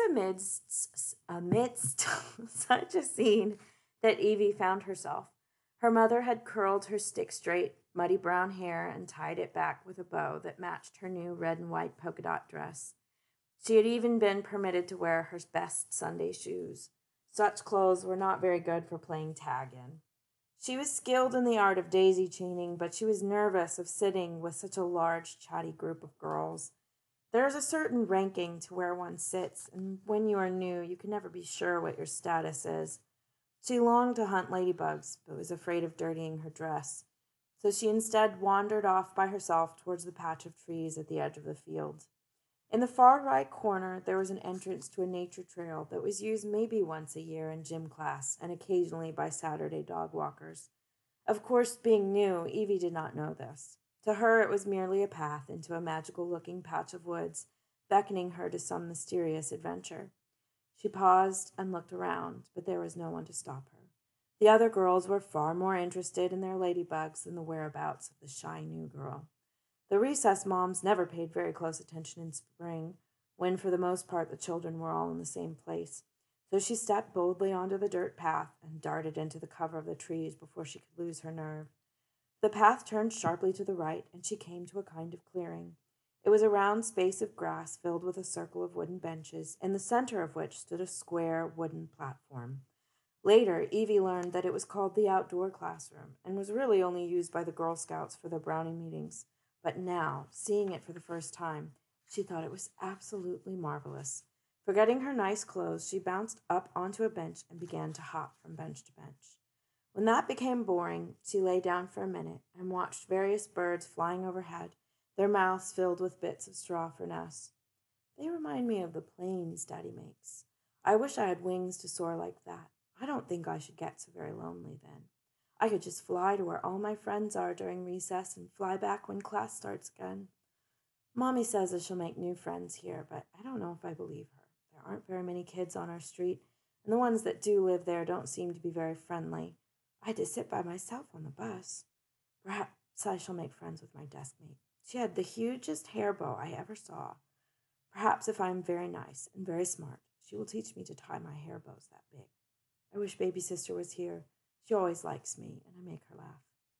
amidst such a scene that Evie found herself. Her mother had curled her stick-straight, muddy brown hair and tied it back with a bow that matched her new red and white polka dot dress. She had even been permitted to wear her best Sunday shoes. Such clothes were not very good for playing tag in. She was skilled in the art of daisy chaining, but she was nervous of sitting with such a large, chatty group of girls. There is a certain ranking to where one sits, and when you are new, you can never be sure what your status is. She longed to hunt ladybugs, but was afraid of dirtying her dress, so she instead wandered off by herself towards the patch of trees at the edge of the field. In the far right corner, there was an entrance to a nature trail that was used maybe once a year in gym class and occasionally by Saturday dog walkers. Of course, being new, Evie did not know this. To her, it was merely a path into a magical-looking patch of woods, beckoning her to some mysterious adventure. She paused and looked around, but there was no one to stop her. The other girls were far more interested in their ladybugs than the whereabouts of the shy new girl. The recess moms never paid very close attention in spring, when for the most part the children were all in the same place. So she stepped boldly onto the dirt path and darted into the cover of the trees before she could lose her nerve. The path turned sharply to the right, and she came to a kind of clearing. It was a round space of grass filled with a circle of wooden benches, in the center of which stood a square wooden platform. Later, Evie learned that it was called the outdoor classroom, and was really only used by the Girl Scouts for their brownie meetings. But now, seeing it for the first time, she thought it was absolutely marvelous. Forgetting her nice clothes, she bounced up onto a bench and began to hop from bench to bench. When that became boring, she lay down for a minute and watched various birds flying overhead, their mouths filled with bits of straw for nests. They remind me of the planes Daddy makes. I wish I had wings to soar like that. I don't think I should get so very lonely then. I could just fly to where all my friends are during recess and fly back when class starts again. Mommy says that she'll make new friends here, but I don't know if I believe her. There aren't very many kids on our street, and the ones that do live there don't seem to be very friendly. I had to sit by myself on the bus. Perhaps I shall make friends with my desk mate. She had the hugest hair bow I ever saw. Perhaps if I am very nice and very smart, she will teach me to tie my hair bows that big. I wish baby sister was here. She always likes me, and I make her laugh.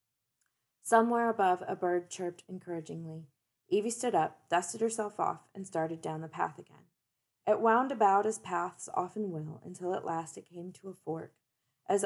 Somewhere above, a bird chirped encouragingly. Evie stood up, dusted herself off, and started down the path again. It wound about as paths often will, until at last it came to a fork, as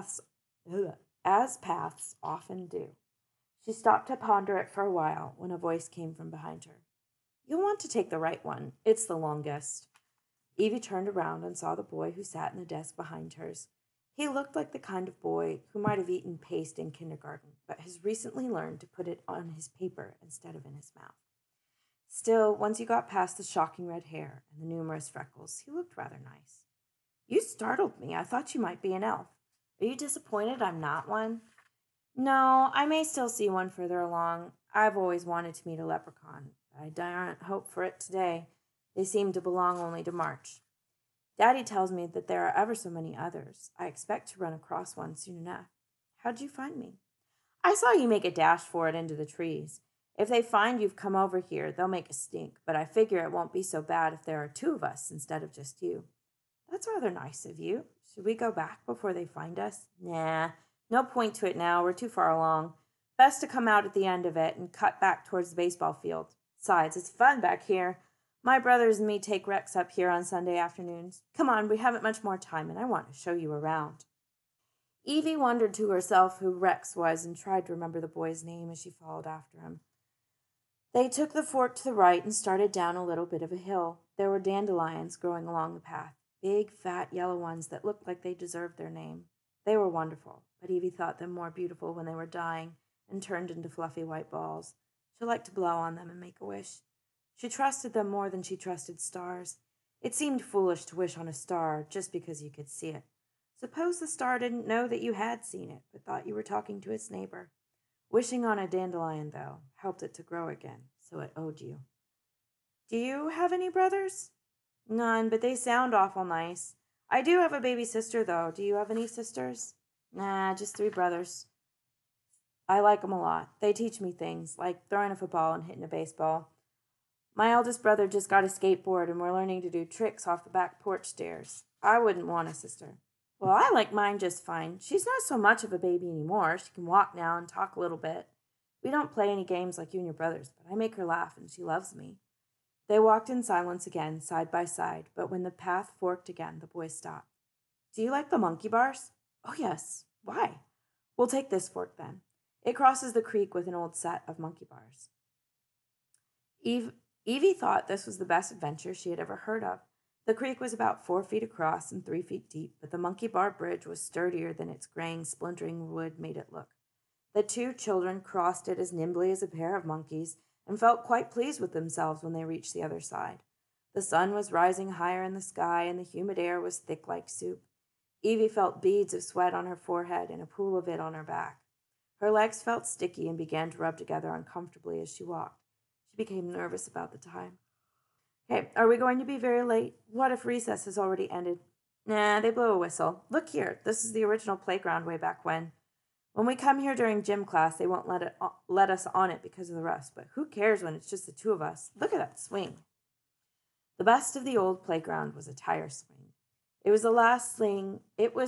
paths often do. She stopped to ponder it for a while when a voice came from behind her. You'll want to take the right one. It's the longest. Evie turned around and saw the boy who sat in the desk behind hers. He looked like the kind of boy who might have eaten paste in kindergarten, but has recently learned to put it on his paper instead of in his mouth. Still, once you got past the shocking red hair and the numerous freckles, he looked rather nice. You startled me. I thought you might be an elf. Are you disappointed I'm not one? No, I may still see one further along. I've always wanted to meet a leprechaun, but I daren't hope for it today. They seem to belong only to March. Daddy tells me that there are ever so many others. I expect to run across one soon enough. How'd you find me? I saw you make a dash for it into the trees. If they find you've come over here, they'll make a stink, but I figure it won't be so bad if there are two of us instead of just you. That's rather nice of you. Should we go back before they find us? Nah, no point to it now. We're too far along. Best to come out at the end of it and cut back towards the baseball field. Besides, it's fun back here. My brothers and me take Rex up here on Sunday afternoons. Come on, we haven't much more time, and I want to show you around. Evie wondered to herself who Rex was and tried to remember the boy's name as she followed after him. They took the fork to the right and started down a little bit of a hill. There were dandelions growing along the path, big, fat, yellow ones that looked like they deserved their name. They were wonderful, but Evie thought them more beautiful when they were dying and turned into fluffy white balls. She liked to blow on them and make a wish. She trusted them more than she trusted stars. It seemed foolish to wish on a star just because you could see it. Suppose the star didn't know that you had seen it, but thought you were talking to its neighbor. Wishing on a dandelion, though, helped it to grow again, so it owed you. Do you have any brothers? None, but they sound awful nice. I do have a baby sister, though. Do you have any sisters? Nah, just 3 brothers. I like them a lot. They teach me things, like throwing a football and hitting a baseball. My eldest brother just got a skateboard, and we're learning to do tricks off the back porch stairs. I wouldn't want a sister. Well, I like mine just fine. She's not so much of a baby anymore. She can walk now and talk a little bit. We don't play any games like you and your brothers, but I make her laugh, and she loves me. They walked in silence again, side by side, but when the path forked again, the boy stopped. Do you like the monkey bars? Oh, yes. Why? We'll take this fork, then. It crosses the creek with an old set of monkey bars. Evie thought this was the best adventure she had ever heard of. The creek was about 4 feet across and 3 feet deep, but the monkey bar bridge was sturdier than its graying, splintering wood made it look. The 2 children crossed it as nimbly as a pair of monkeys and felt quite pleased with themselves when they reached the other side. The sun was rising higher in the sky, and the humid air was thick like soup. Evie felt beads of sweat on her forehead and a pool of it on her back. Her legs felt sticky and began to rub together uncomfortably as she walked. She became nervous about the time. Okay, are we going to be very late? What if recess has already ended? Nah, they blew a whistle. Look here, this is the original playground way back when. When we come here during gym class, they won't let us on it because of the rust, but who cares when it's just the 2 of us? Look at that swing. The best of the old playground was a tire swing. It was the last thing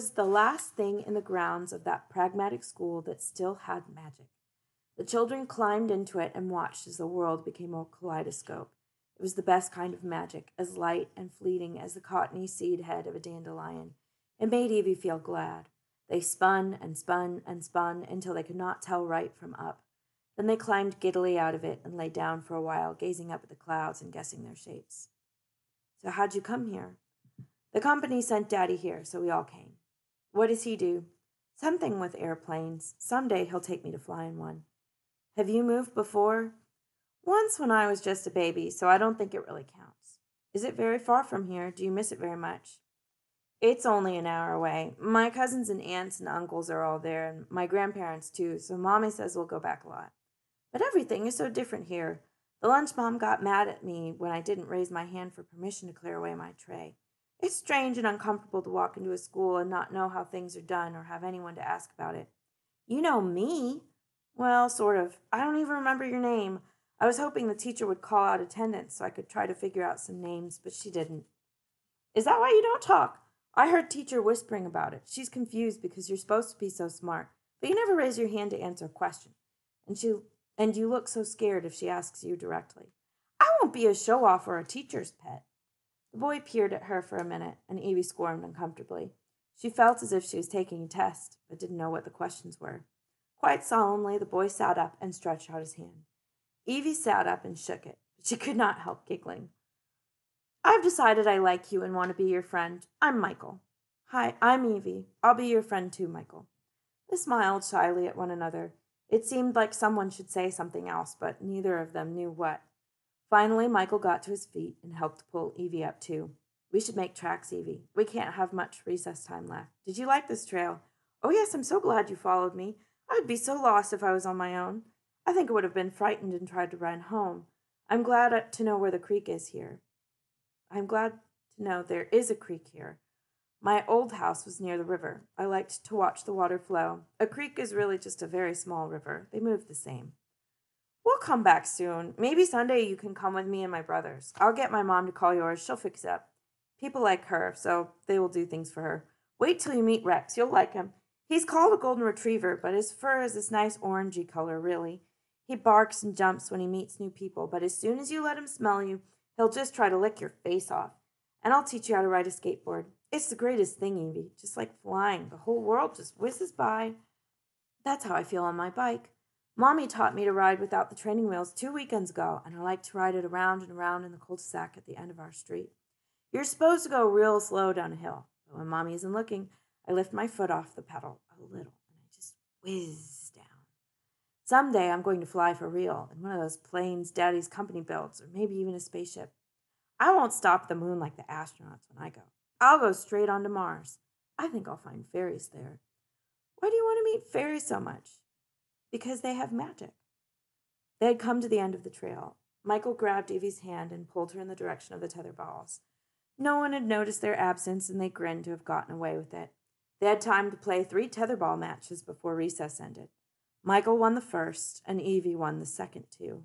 in the grounds of that pragmatic school that still had magic. The children climbed into it and watched as the world became a kaleidoscope. It was the best kind of magic, as light and fleeting as the cottony seed head of a dandelion. It made Evie feel glad. They spun and spun and spun until they could not tell right from up. Then they climbed giddily out of it and lay down for a while, gazing up at the clouds and guessing their shapes. So how'd you come here? The company sent Daddy here, so we all came. What does he do? Something with airplanes. Someday he'll take me to fly in one. Have you moved before? Once when I was just a baby, so I don't think it really counts. Is it very far from here? Do you miss it very much? It's only an hour away. My cousins and aunts and uncles are all there, and my grandparents too, so Mommy says we'll go back a lot. But everything is so different here. The lunch mom got mad at me when I didn't raise my hand for permission to clear away my tray. It's strange and uncomfortable to walk into a school and not know how things are done or have anyone to ask about it. You know me? Well, sort of. I don't even remember your name. I was hoping the teacher would call out attendance so I could try to figure out some names, but she didn't. Is that why you don't talk? I heard teacher whispering about it. She's confused because you're supposed to be so smart, but you never raise your hand to answer a question. And you look so scared if she asks you directly. I won't be a show-off or a teacher's pet. The boy peered at her for a minute, and Evie squirmed uncomfortably. She felt as if she was taking a test, but didn't know what the questions were. Quite solemnly, the boy sat up and stretched out his hand. Evie sat up and shook it, but she could not help giggling. I've decided I like you and want to be your friend. I'm Michael. Hi, I'm Evie. I'll be your friend too, Michael. They smiled shyly at one another. It seemed like someone should say something else, but neither of them knew what. Finally, Michael got to his feet and helped pull Evie up too. We should make tracks, Evie. We can't have much recess time left. Did you like this trail? Oh, yes, I'm so glad you followed me. I'd be so lost if I was on my own. I think I would have been frightened and tried to run home. I'm glad to know where the creek is here. I'm glad to know there is a creek here. My old house was near the river. I liked to watch the water flow. A creek is really just a very small river. They move the same. We'll come back soon. Maybe Sunday you can come with me and my brothers. I'll get my mom to call yours. She'll fix it up. People like her, so they will do things for her. Wait till you meet Rex. You'll like him. He's called a golden retriever, but his fur is this nice orangey color, really. He barks and jumps when he meets new people, but as soon as you let him smell you, he'll just try to lick your face off. And I'll teach you how to ride a skateboard. It's the greatest thing, Evie. Just like flying. The whole world just whizzes by. That's how I feel on my bike. Mommy taught me to ride without the training wheels 2 weekends ago, and I like to ride it around and around in the cul-de-sac at the end of our street. You're supposed to go real slow down a hill, but when Mommy isn't looking, I lift my foot off the pedal a little, and I just whiz down. Someday I'm going to fly for real in one of those planes Daddy's company builds, or maybe even a spaceship. I won't stop at the moon like the astronauts when I go. I'll go straight on to Mars. I think I'll find fairies there. Why do you want to meet fairies so much? Because they have magic. They had come to the end of the trail. Michael grabbed Evie's hand and pulled her in the direction of the tetherballs. No one had noticed their absence, and they grinned to have gotten away with it. They had time to play 3 tetherball matches before recess ended. Michael won the first, and Evie won the second 2.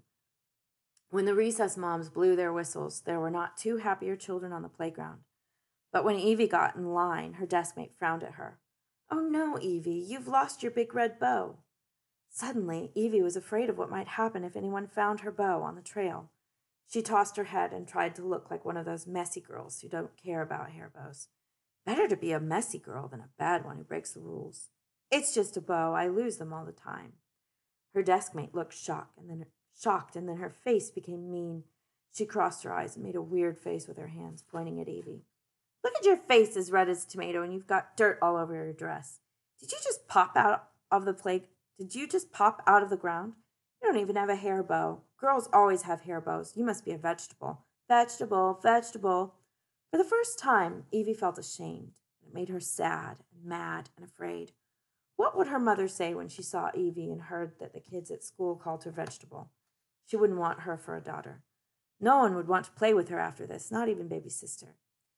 When the recess moms blew their whistles, there were not 2 happier children on the playground. But when Evie got in line, her deskmate frowned at her. "Oh no, Evie, you've lost your big red bow." Suddenly, Evie was afraid of what might happen if anyone found her bow on the trail. She tossed her head and tried to look like one of those messy girls who don't care about hair bows. Better to be a messy girl than a bad one who breaks the rules. It's just a bow. I lose them all the time. Her deskmate looked shocked, and then her face became mean. She crossed her eyes and made a weird face with her hands, pointing at Evie. "Look at your face as red as a tomato, and you've got dirt all over your dress. Did you just pop out of the plague? Did you just pop out of the ground? You don't even have a hair bow. Girls always have hair bows. You must be a vegetable. Vegetable, vegetable." For the first time, Evie felt ashamed. It made her sad and mad and afraid. What would her mother say when she saw Evie and heard that the kids at school called her vegetable? She wouldn't want her for a daughter. No one would want to play with her after this, not even baby sister.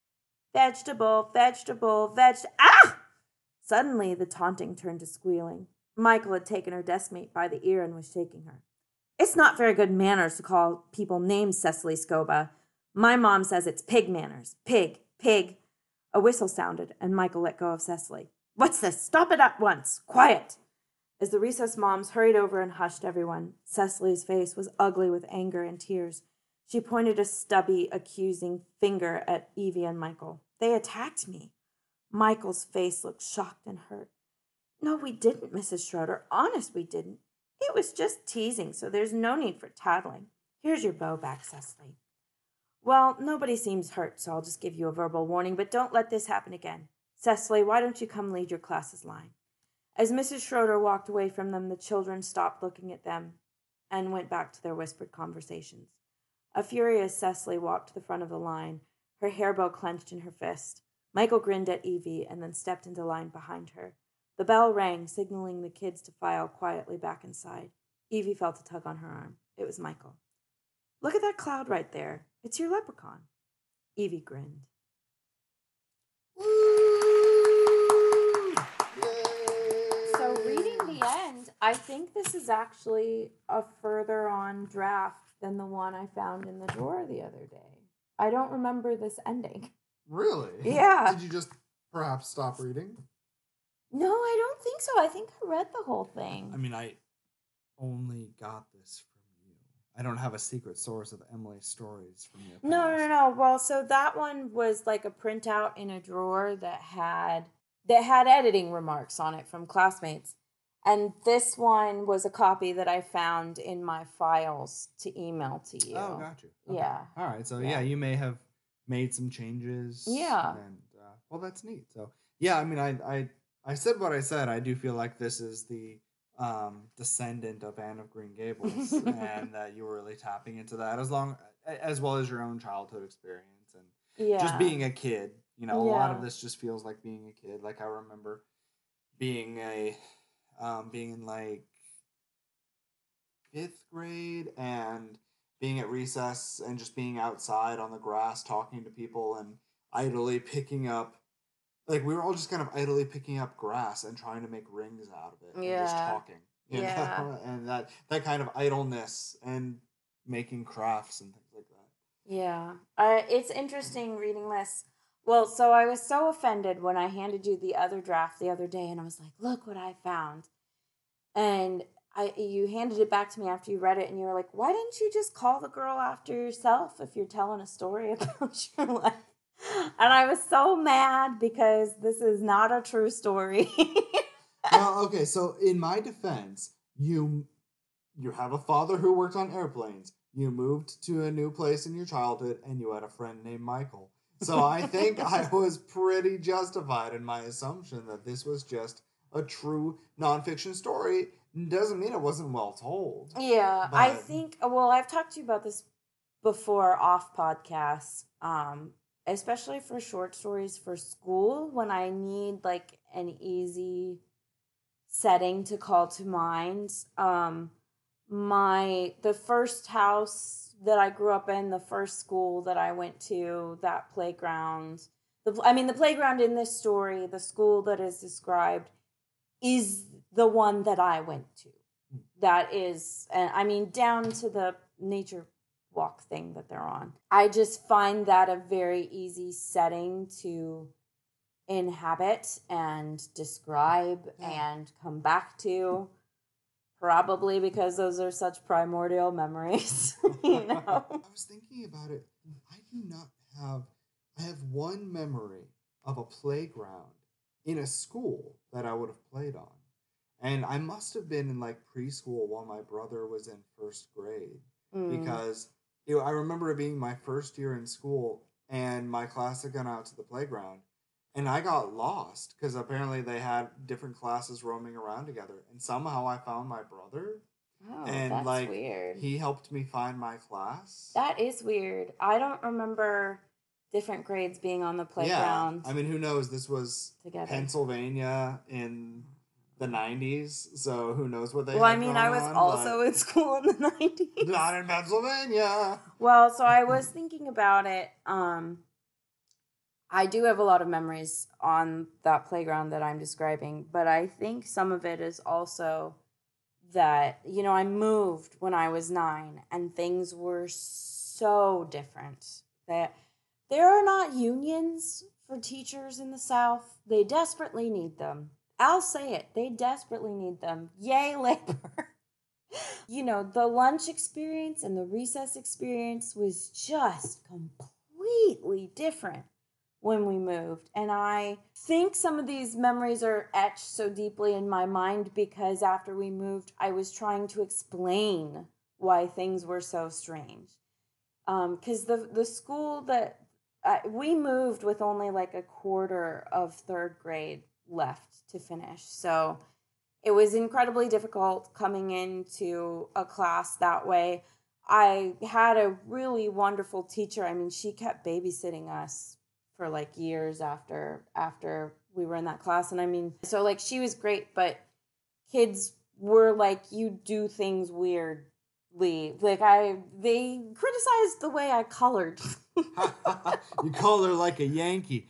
"Vegetable, vegetable, Ah!" Suddenly, the taunting turned to squealing. Michael had taken her deskmate by the ear and was shaking her. "It's not very good manners to call people names, Cecily Scoba. My mom says it's pig manners. Pig, pig." A whistle sounded, and Michael let go of Cecily. "What's this? Stop it at once! Quiet!" As the recess moms hurried over and hushed everyone, Cecily's face was ugly with anger and tears. She pointed a stubby, accusing finger at Evie and Michael. "They attacked me." Michael's face looked shocked and hurt. "No, we didn't, Mrs. Schroeder. Honest, we didn't. It was just teasing, so there's no need for tattling. Here's your bow back, Cecily." "Well, nobody seems hurt, so I'll just give you a verbal warning, but don't let this happen again. Cecily, why don't you come lead your class's line?" As Mrs. Schroeder walked away from them, the children stopped looking at them and went back to their whispered conversations. A furious Cecily walked to the front of the line, her hair bow clenched in her fist. Michael grinned at Evie and then stepped into line behind her. The bell rang, signaling the kids to file quietly back inside. Evie felt a tug on her arm. It was Michael. "Look at that cloud right there. It's your leprechaun." Evie grinned. So reading the end, I think this is actually a further on draft than the one I found in the drawer the other day. I don't remember this ending. Really? Yeah. Did you just perhaps stop reading? No, I don't think so. I think I read the whole thing. I mean, I only got this from you. I don't have a secret source of Emily's stories from your past. No. Well, so that one was like a printout in a drawer that had editing remarks on it from classmates. And this one was a copy that I found in my files to email to you. Oh, got you. Okay. Yeah. All right. So, yeah, you may have made some changes. Yeah. And, well, that's neat. So, yeah, I mean, I said what I said. I do feel like this is the descendant of Anne of Green Gables, and that you were really tapping into that as well as your own childhood experience and just being a kid. You know, a lot of this just feels like being a kid. Like I remember being in like 5th grade and being at recess and just being outside on the grass talking to people and idly picking up like we were all just kind of idly picking up grass and trying to make rings out of it and just Yeah. talking, you Yeah. know, and that kind of idleness and making crafts and things like that. Yeah. It's interesting reading this. Well, so I was so offended when I handed you the other draft the other day and I was like, look what I found. And you handed it back to me after you read it and you were like, why didn't you just call the girl after yourself if you're telling a story about your life? And I was so mad because this is not a true story. Well, okay, so in my defense, you have a father who worked on airplanes. You moved to a new place in your childhood, and you had a friend named Michael. So I think I was pretty justified in my assumption that this was just a true nonfiction story. Doesn't mean it wasn't well told. Yeah, I But think, well, I've talked to you about this before off podcasts, especially for short stories for school when I need like an easy setting to call to mind. The first house that I grew up in, the first school that I went to, that playground, the playground in this story, the school that is described is the one that I went to. That is, and I mean, down to the nature walk thing that they're on. I just find that a very easy setting to inhabit and describe and come back to. Probably because those are such primordial memories, you know. I was thinking about it. I have one memory of a playground in a school that I would have played on. And I must have been in like preschool while my brother was in first grade. Because I remember it being my first year in school and my class had gone out to the playground and I got lost because apparently they had different classes roaming around together. And somehow I found my brother. Oh, And that's like weird. he helped me find my class. That is weird. I don't remember different grades being on the playground. Yeah. I mean, who knows? This was together. Pennsylvania in the 90s, so who knows what they Well, had I mean, going I was on, also in school in the 90s. not in Pennsylvania. Well, so I was thinking about it. I do have a lot of memories on that playground that I'm describing, but I think some of it is also that, I moved when I was 9 and things were so different. That there are not unions for teachers in the South. They desperately need them. I'll say it. They desperately need them. Yay, labor. The lunch experience and the recess experience was just completely different when we moved. And I think some of these memories are etched so deeply in my mind because after we moved, I was trying to explain why things were so strange. Because the school that we moved with only like a quarter of third grade left to finish. So it was incredibly difficult coming into a class that way. I had a really wonderful teacher. I mean, she kept babysitting us for like years after we were in that class. And I mean, so like she was great, but kids were like, you do things weirdly. Like they criticized the way I colored. You color like a Yankee.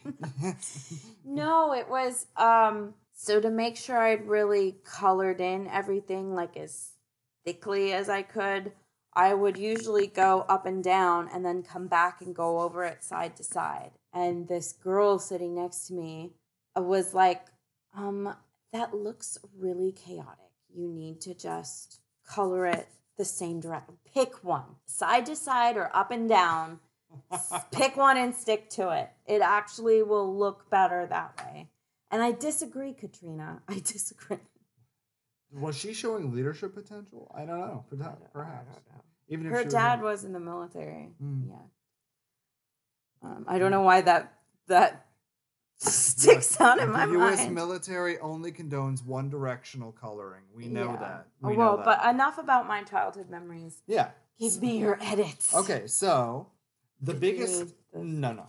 No, it was so to make sure I'd really colored in everything like as thickly as I could, I would usually go up and down and then come back and go over it side to side. And this girl sitting next to me was like, that looks really chaotic. You need to just color it the same direction. Pick one, side to side or up and down. Pick one and stick to it. It actually will look better that way. And I disagree, Katrina. I disagree. Was she showing leadership potential? I don't know. Perhaps. I don't know. Even if her she dad was in the military. Mm. Yeah. I don't know why that sticks out in my mind. The U.S. mind. military only condones one directional coloring. We know that. But enough about my childhood memories. Yeah. Give me your edits. Okay, so the biggest no.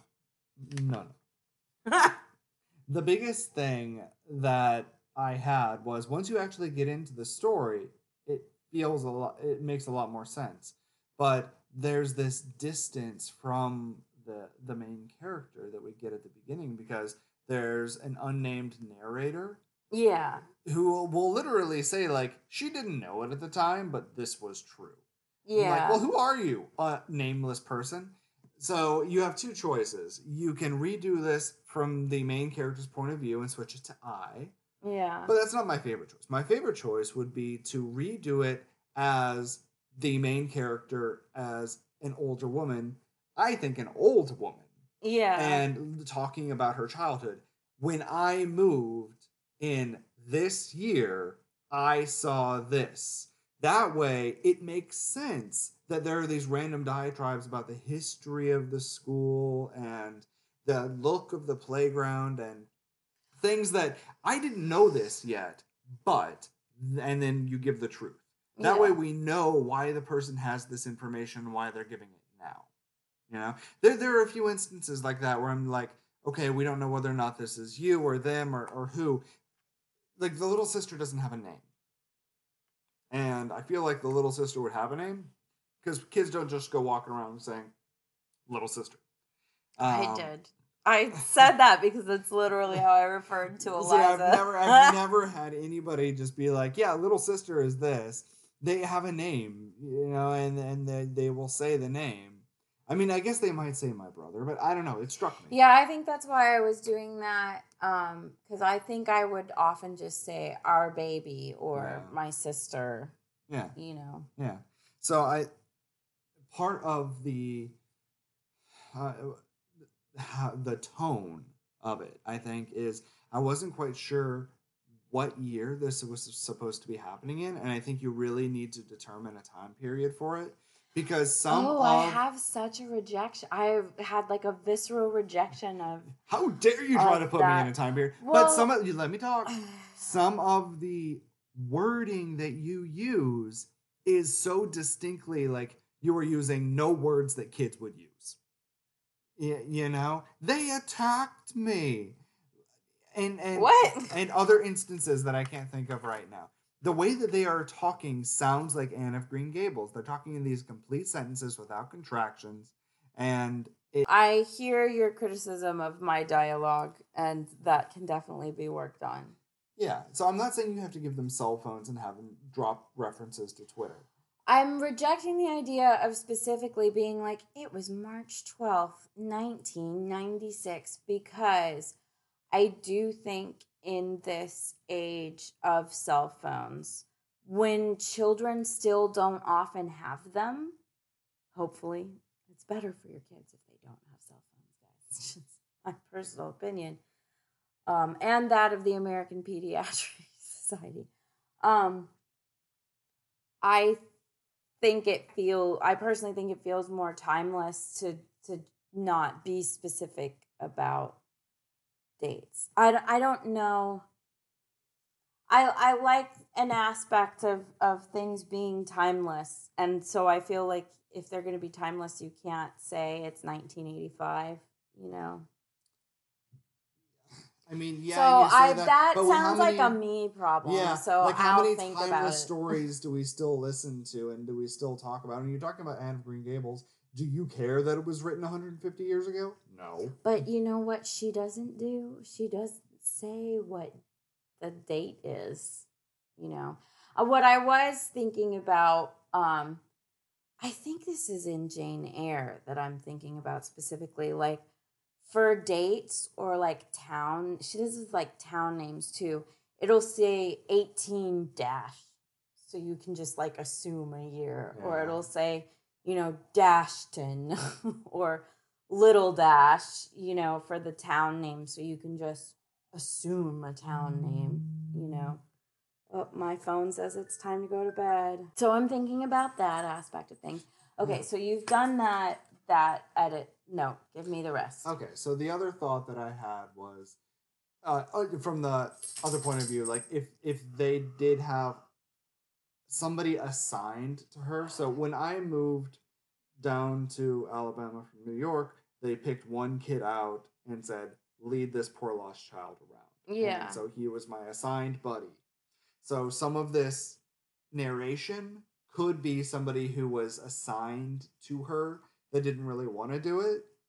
The biggest thing that I had was once you actually get into the story, it makes a lot more sense. But there's this distance from the main character that we get at the beginning because there's an unnamed narrator Yeah. who will literally say, like, she didn't know it at the time, but this was true. Yeah. Like, well, who are you? A nameless person. So you have two choices. You can redo this from the main character's point of view and switch it to I. Yeah. But that's not my favorite choice. My favorite choice would be to redo it as the main character as an older woman. I think an old woman. Yeah. And talking about her childhood. When I moved in this year, I saw this. That way, it makes sense that there are these random diatribes about the history of the school and the look of the playground and things that I didn't know this yet, but, and then you give the truth. That way we know why the person has this information and why they're giving it now. You know, there are a few instances like that where I'm like, okay, we don't know whether or not this is you or them or who. Like, the little sister doesn't have a name. And I feel like the little sister would have a name because kids don't just go walking around saying little sister. I did. I said that because that's literally how I referred to Eliza. I've never had anybody just be like, yeah, little sister is this. They have a name, you know, and they will say the name. I mean, I guess they might say my brother, but I don't know. It struck me. Yeah, I think that's why I was doing that. Because I think I would often just say our baby or my sister. Yeah. You know. Yeah. So part of the tone of it, I think, is I wasn't quite sure what year this was supposed to be happening in, and I think you really need to determine a time period for it. Because I have such a rejection. I've had like a visceral rejection of. How dare you try to put me in a time period? Well, but some of you, let me talk. Some of the wording that you use is so distinctly like you are using no words that kids would use. You know, they attacked me, and what? And other instances that I can't think of right now. The way that they are talking sounds like Anne of Green Gables. They're talking in these complete sentences without contractions. And I hear your criticism of my dialogue, and that can definitely be worked on. Yeah. So I'm not saying you have to give them cell phones and have them drop references to Twitter. I'm rejecting the idea of specifically being like, it was March 12th, 1996, because I do think in this age of cell phones, when children still don't often have them, hopefully it's better for your kids if they don't have cell phones, guys. It's just my personal opinion. And that of the American Pediatric Society. I personally think it feels more timeless to not be specific about dates. I don't know. I like an aspect of things being timeless, and so I feel like if they're going to be timeless, you can't say it's 1985, you know. I mean, yeah. So that sounds like a me problem. Yeah. So like how many timeless stories do we still listen to and do we still talk about? And you're talking about Anne of Green Gables. Do you care that it was written 150 years ago? No. But you know what she doesn't do? She doesn't say what the date is. You know, what I was thinking about. I think this is in Jane Eyre that I'm thinking about specifically, like. For dates or like town, she does like town names too. It'll say 18 dash. So you can just like assume a year. Yeah. Or it'll say, you know, Dashton or Little Dash, you know, for the town name. So you can just assume a town name, you know. Oh, my phone says it's time to go to bed. So I'm thinking about that aspect of things. Okay, so you've done that edit. No, give me the rest. Okay, so the other thought that I had was, from the other point of view, like if they did have somebody assigned to her. So when I moved down to Alabama from New York, they picked one kid out and said, lead this poor lost child around. Yeah. And so he was my assigned buddy. So some of this narration could be somebody who was assigned to her that didn't really want to do it,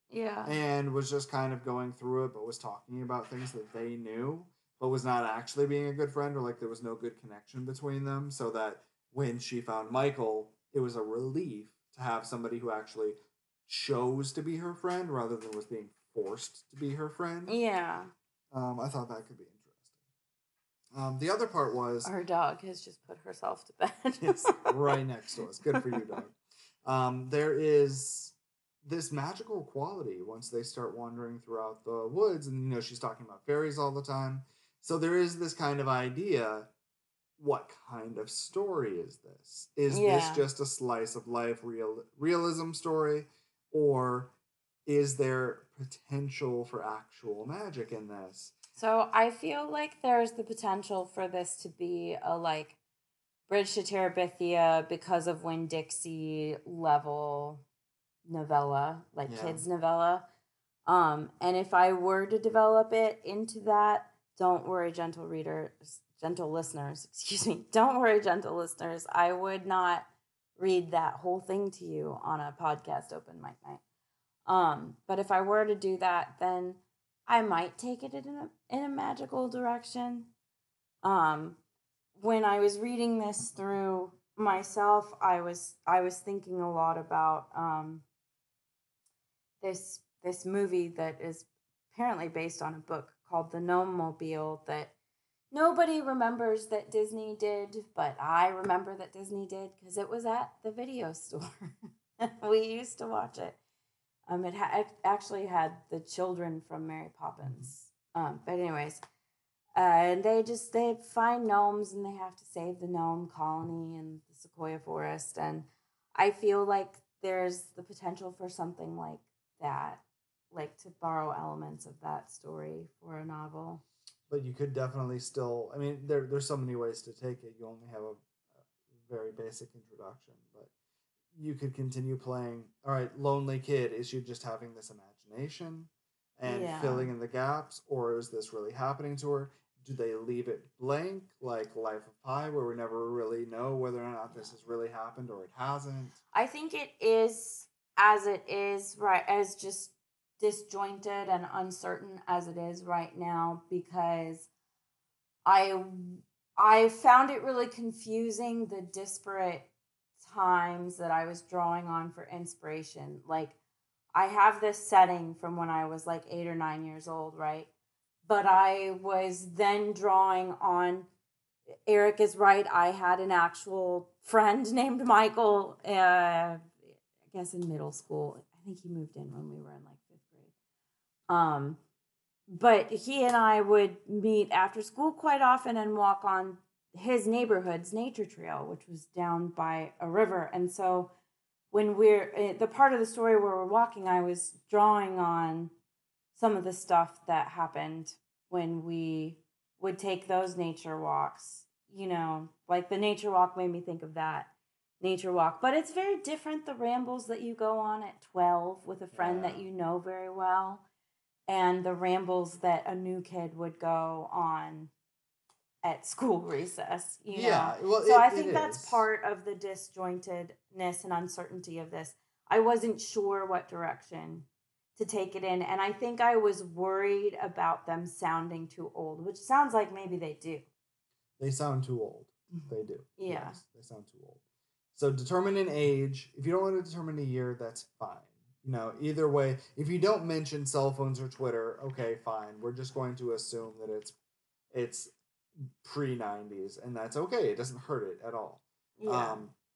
Yeah. and was just kind of going through it, but was talking about things that they knew, but was not actually being a good friend, or like there was no good connection between them. So that when she found Michael, it was a relief to have somebody who actually chose to be her friend rather than was being forced to be her friend. Yeah. I thought that could be interesting. The other part was Our dog has just put herself to bed. yes, right next to us. Good for you, dog. There is this magical quality once they start wandering throughout the woods, and you know she's talking about fairies all the time. So there is this kind of idea. What kind of story is this? Is this Yeah. just a slice of life realism story, or is there potential for actual magic in this? So I feel like there's the potential for this to be a like Bridge to Terabithia because of Winn-Dixie level novella, like Yeah. kids novella. And if I were to develop it into that, don't worry, gentle listeners, excuse me, don't worry, gentle listeners. I would not read that whole thing to you on a podcast open mic night. But if I were to do that, then I might take it in a magical direction. When I was reading this through myself, I was thinking a lot about this movie that is apparently based on a book called The Gnome Mobile that nobody remembers that Disney did, but I remember that Disney did because it was at the video store. We used to watch it. It actually had the children from Mary Poppins. But anyways, and they find gnomes and they have to save the gnome colony in the Sequoia Forest. And I feel like there's the potential for something like that, like to borrow elements of that story for a novel. But you could definitely still. I mean, there's so many ways to take it. You only have a very basic introduction, but you could continue playing. All right, lonely kid. Is she just having this imagination and filling in the gaps, or is this really happening to her? Do they leave it blank, like Life of Pi, where we never really know whether or not this has really happened or it hasn't? I think it is as it is, right, as just disjointed and uncertain as it is right now, because I found it really confusing, the disparate times that I was drawing on for inspiration. Like, I have this setting from when I was like 8 or 9 years old, right? But I was then drawing on. Eric is right. I had an actual friend named Michael, I guess in middle school. I think he moved in when we were in like 5th grade. But he and I would meet after school quite often and walk on his neighborhood's nature trail, which was down by a river. And so when we're the part of the story where we're walking, I was drawing on some of the stuff that happened when we would take those nature walks. You know, like the nature walk made me think of that nature walk. But it's very different, the rambles that you go on at 12 with a friend that you know very well, and the rambles that a new kid would go on at school recess, you know. Well, so I think that's part of the disjointedness and uncertainty of this. I wasn't sure what direction to take it in, and I think I was worried about them sounding too old, which sounds like maybe they do. They sound too old. They do. Yeah. Yes, they sound too old. So determine an age. If you don't want to determine a year, that's fine. You know, either way, if you don't mention cell phones or Twitter, okay, fine. We're just going to assume that it's pre-90s, and that's okay. It doesn't hurt it at all. Yeah.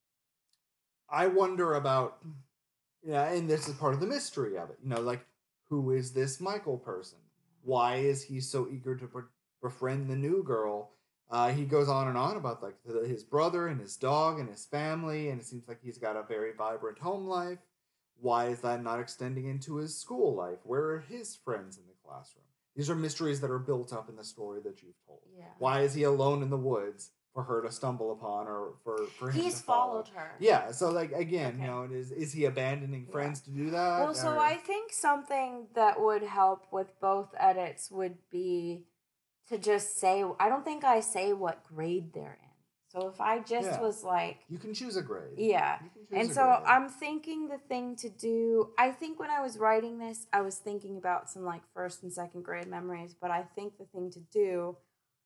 I wonder about, and this is part of the mystery of it. You know, like, who is this Michael person? Why is he so eager to befriend the new girl? He goes on and on about like his brother and his dog and his family, and it seems like he's got a very vibrant home life. Why is that not extending into his school life? Where are his friends in the classroom? These are mysteries that are built up in the story that you've told. Yeah. Why is he alone in the woods for her to stumble upon, or for him He's to follow? followed her. Yeah, so like again, you know, is he abandoning friends to do that? Well, so I think something that would help with both edits would be to just say, I don't think I say what grade they're in. So if I just was like, you can choose a grade. Yeah. You can choose And a so grade. I'm thinking the thing to do, I think when I was writing this, I was thinking about some like first and second grade memories, but I think the thing to do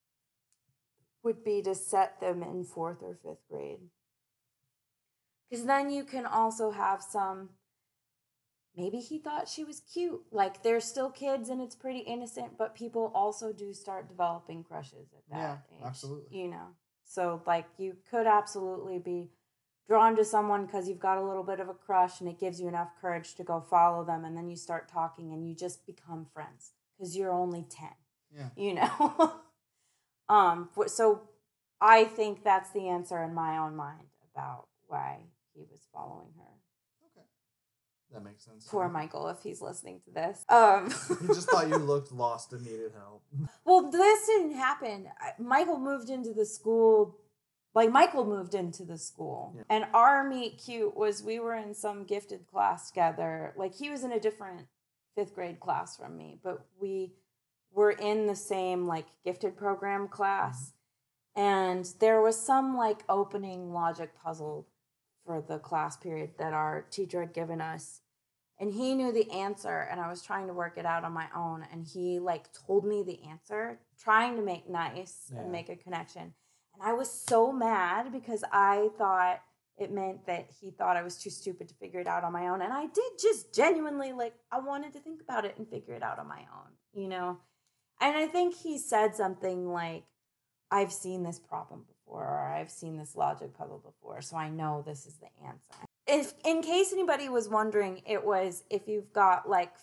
would be to set them in fourth or fifth grade. Because then you can also have some, maybe he thought she was cute. Like they're still kids and it's pretty innocent, but people also do start developing crushes at that age. Absolutely. You know? So like you could absolutely be drawn to someone because you've got a little bit of a crush and it gives you enough courage to go follow them, and then you start talking and you just become friends because you're only 10. Yeah. You know? So I think that's the answer in my own mind about why he was following her. Okay. That makes sense. Poor Michael, if he's listening to this. He just thought you looked lost and needed help. Well, this didn't happen. Michael moved into the school. Michael moved into the school. Yeah. And our meet cute was we were in some gifted class together. Like, he was in a different fifth grade class from me, but we were in the same, gifted program class. Mm-hmm. And there was some, opening logic puzzle for the class period that our teacher had given us. And he knew the answer, and I was trying to work it out on my own. And he, told me the answer, trying to make nice and make a connection. And I was so mad because I thought it meant that he thought I was too stupid to figure it out on my own. And I did just genuinely, I wanted to think about it and figure it out on my own, you know? And I think he said something like, I've seen this problem before, or I've seen this logic puzzle before, so I know this is the answer. If, in case anybody was wondering, it was if you've got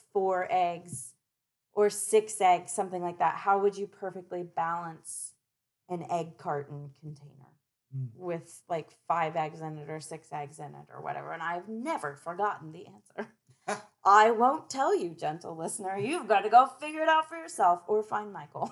4 eggs or 6 eggs, something like that, how would you perfectly balance an egg carton container with 5 eggs in it or 6 eggs in it or whatever? And I've never forgotten the answer. I won't tell you, gentle listener. You've got to go figure it out for yourself or find Michael.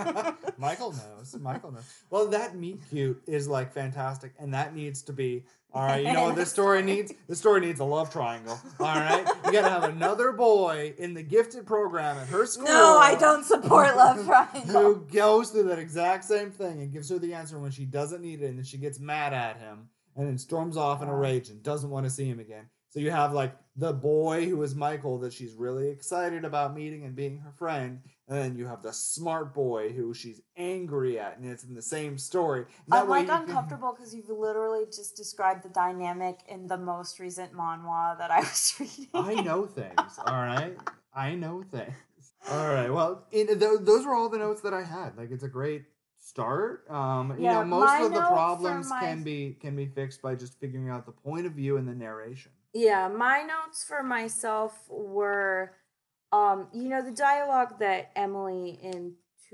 Michael knows. Well, that meet cute is fantastic, and that needs to be all right. You know what this story needs? This story needs a love triangle. All right, you got to have another boy in the gifted program at her school. No, I don't support love triangle. Who goes through that exact same thing and gives her the answer when she doesn't need it, and then she gets mad at him and then storms off in a rage and doesn't want to see him again. So you have the boy who is Michael that she's really excited about meeting and being her friend, and then you have the smart boy who she's angry at, and it's in the same story. I'm uncomfortable because you've literally just described the dynamic in the most recent manhwa that I was reading. I know things, all right? I know things. All right, well, those were all the notes that I had. It's a great start. Most of the problems can be fixed by just figuring out the point of view and the narration. Yeah, my notes for myself were, the dialogue that Emily in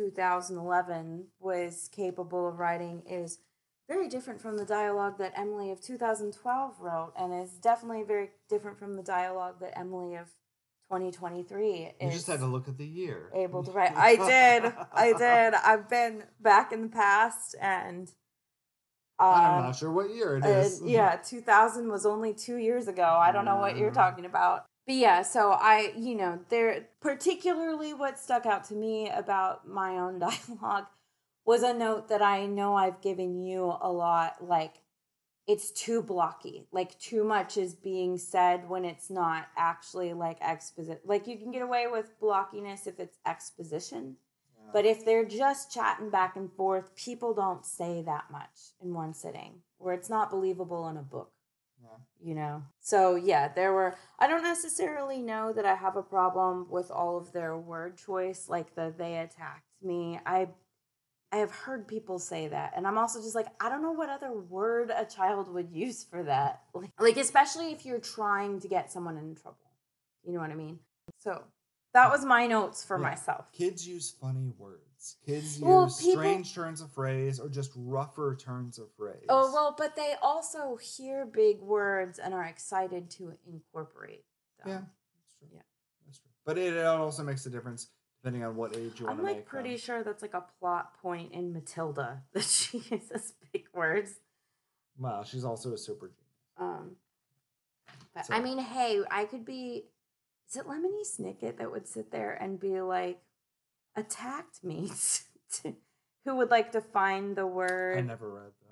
2011 was capable of writing is very different from the dialogue that Emily of 2012 wrote, and is definitely very different from the dialogue that Emily of 2023 You just had to look at the year. Able to write. I did. I've been back in the past, and I'm not sure what year it is. 2000 was only 2 years ago. I don't know what you're talking about. But yeah, so there particularly what stuck out to me about my own dialogue was a note that I know I've given you a lot, it's too blocky. Too much is being said when it's not actually exposition. You can get away with blockiness if it's exposition. Yeah. But if they're just chatting back and forth, people don't say that much in one sitting, where it's not believable in a book. Yeah. So yeah, I don't necessarily know that I have a problem with all of their word choice, they attacked me. I have heard people say that, and I'm also just I don't know what other word a child would use for that. Especially if you're trying to get someone in trouble. You know what I mean? So that was my notes for myself. Kids use funny words. Kids use strange turns of phrase or just rougher turns of phrase. Oh, well, but they also hear big words and are excited to incorporate them. Yeah, that's true. Yeah. That's true. But it also makes a difference depending on what age you want to make. I'm pretty sure that's a plot point in Matilda that she uses big words. Well, she's also a super genius. But so. I mean, hey, I could be. Is it Lemony Snicket that would sit there and be attacked me? Who would define the word? I never read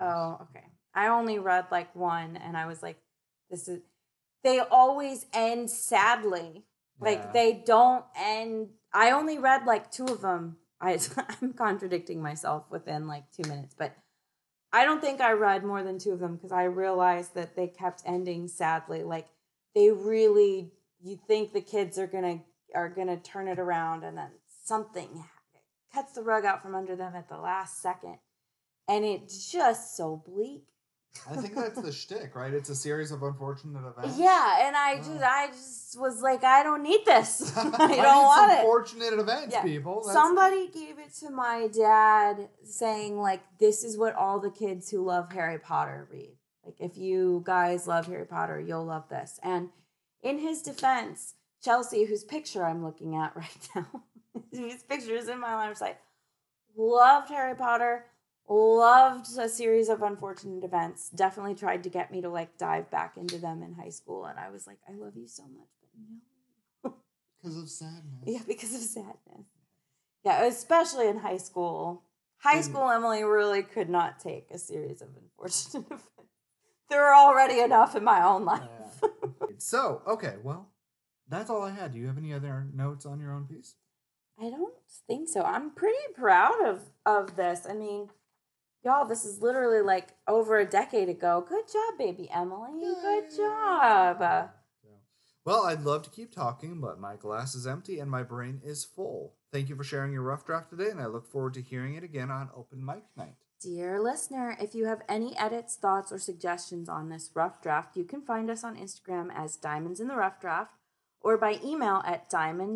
Oh, okay. I only read like one, and I was like, this is. They always end sadly. Like, they don't end. I only read like two of them. I'm contradicting myself within like 2 minutes, but I don't think I read more than two of them because I realized that they kept ending sadly. Like, they really, you think the kids are gonna turn it around, and then something cuts the rug out from under them at the last second, and it's just so bleak. I think that's the shtick, right? It's a series of unfortunate events. Yeah, and I just was like, I don't need this. I don't want it. Unfortunate events, people. Somebody gave it to my dad, saying like, this is what all the kids who love Harry Potter read. Like, if you guys love Harry Potter, you'll love this. And in his defense, Chelsea, whose picture I'm looking at right now, whose picture is in my line of sight, loved Harry Potter. Loved a series of unfortunate events. Definitely tried to get me to like dive back into them in high school, and I was like, I love you so much, but no. Because of sadness. Yeah, because of sadness. Yeah, especially in high school. High school Emily really could not take a series of unfortunate events. There were already enough in my own life. So, okay, well, that's all I had. Do you have any other notes on your own piece? I don't think so. I'm pretty proud of this. I mean, y'all, this is literally like over a decade ago. Good job, baby Emily. Good job. Well, I'd love to keep talking, but my glass is empty and my brain is full. Thank you for sharing your rough draft today, and I look forward to hearing it again on Open Mic Night. Dear listener, if you have any edits, thoughts, or suggestions on this rough draft, you can find us on Instagram as Diamonds in the Rough Draft or by email at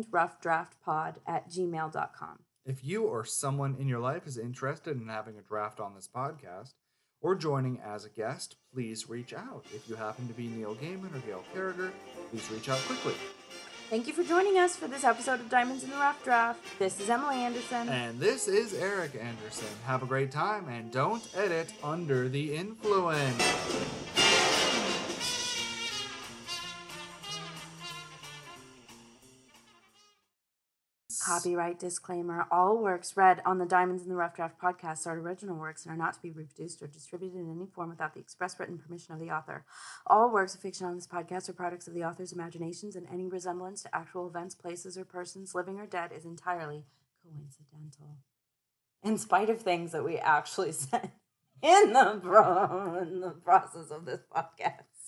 diamondroughdraftpod@gmail.com. If you or someone in your life is interested in having a draft on this podcast or joining as a guest, please reach out. If you happen to be Neil Gaiman or Gail Carriger, please reach out quickly. Thank you for joining us for this episode of Diamonds in the Rough Draft. This is Emily Anderson. And this is Eric Anderson. Have a great time and don't edit under the influence. Copyright disclaimer. All works read on the Diamonds in the Rough Draft podcast are original works and are not to be reproduced or distributed in any form without the express written permission of the author. All works of fiction on this podcast are products of the author's imaginations, and any resemblance to actual events, places, or persons, living or dead, is entirely coincidental. In spite of things that we actually said in the process of this podcast.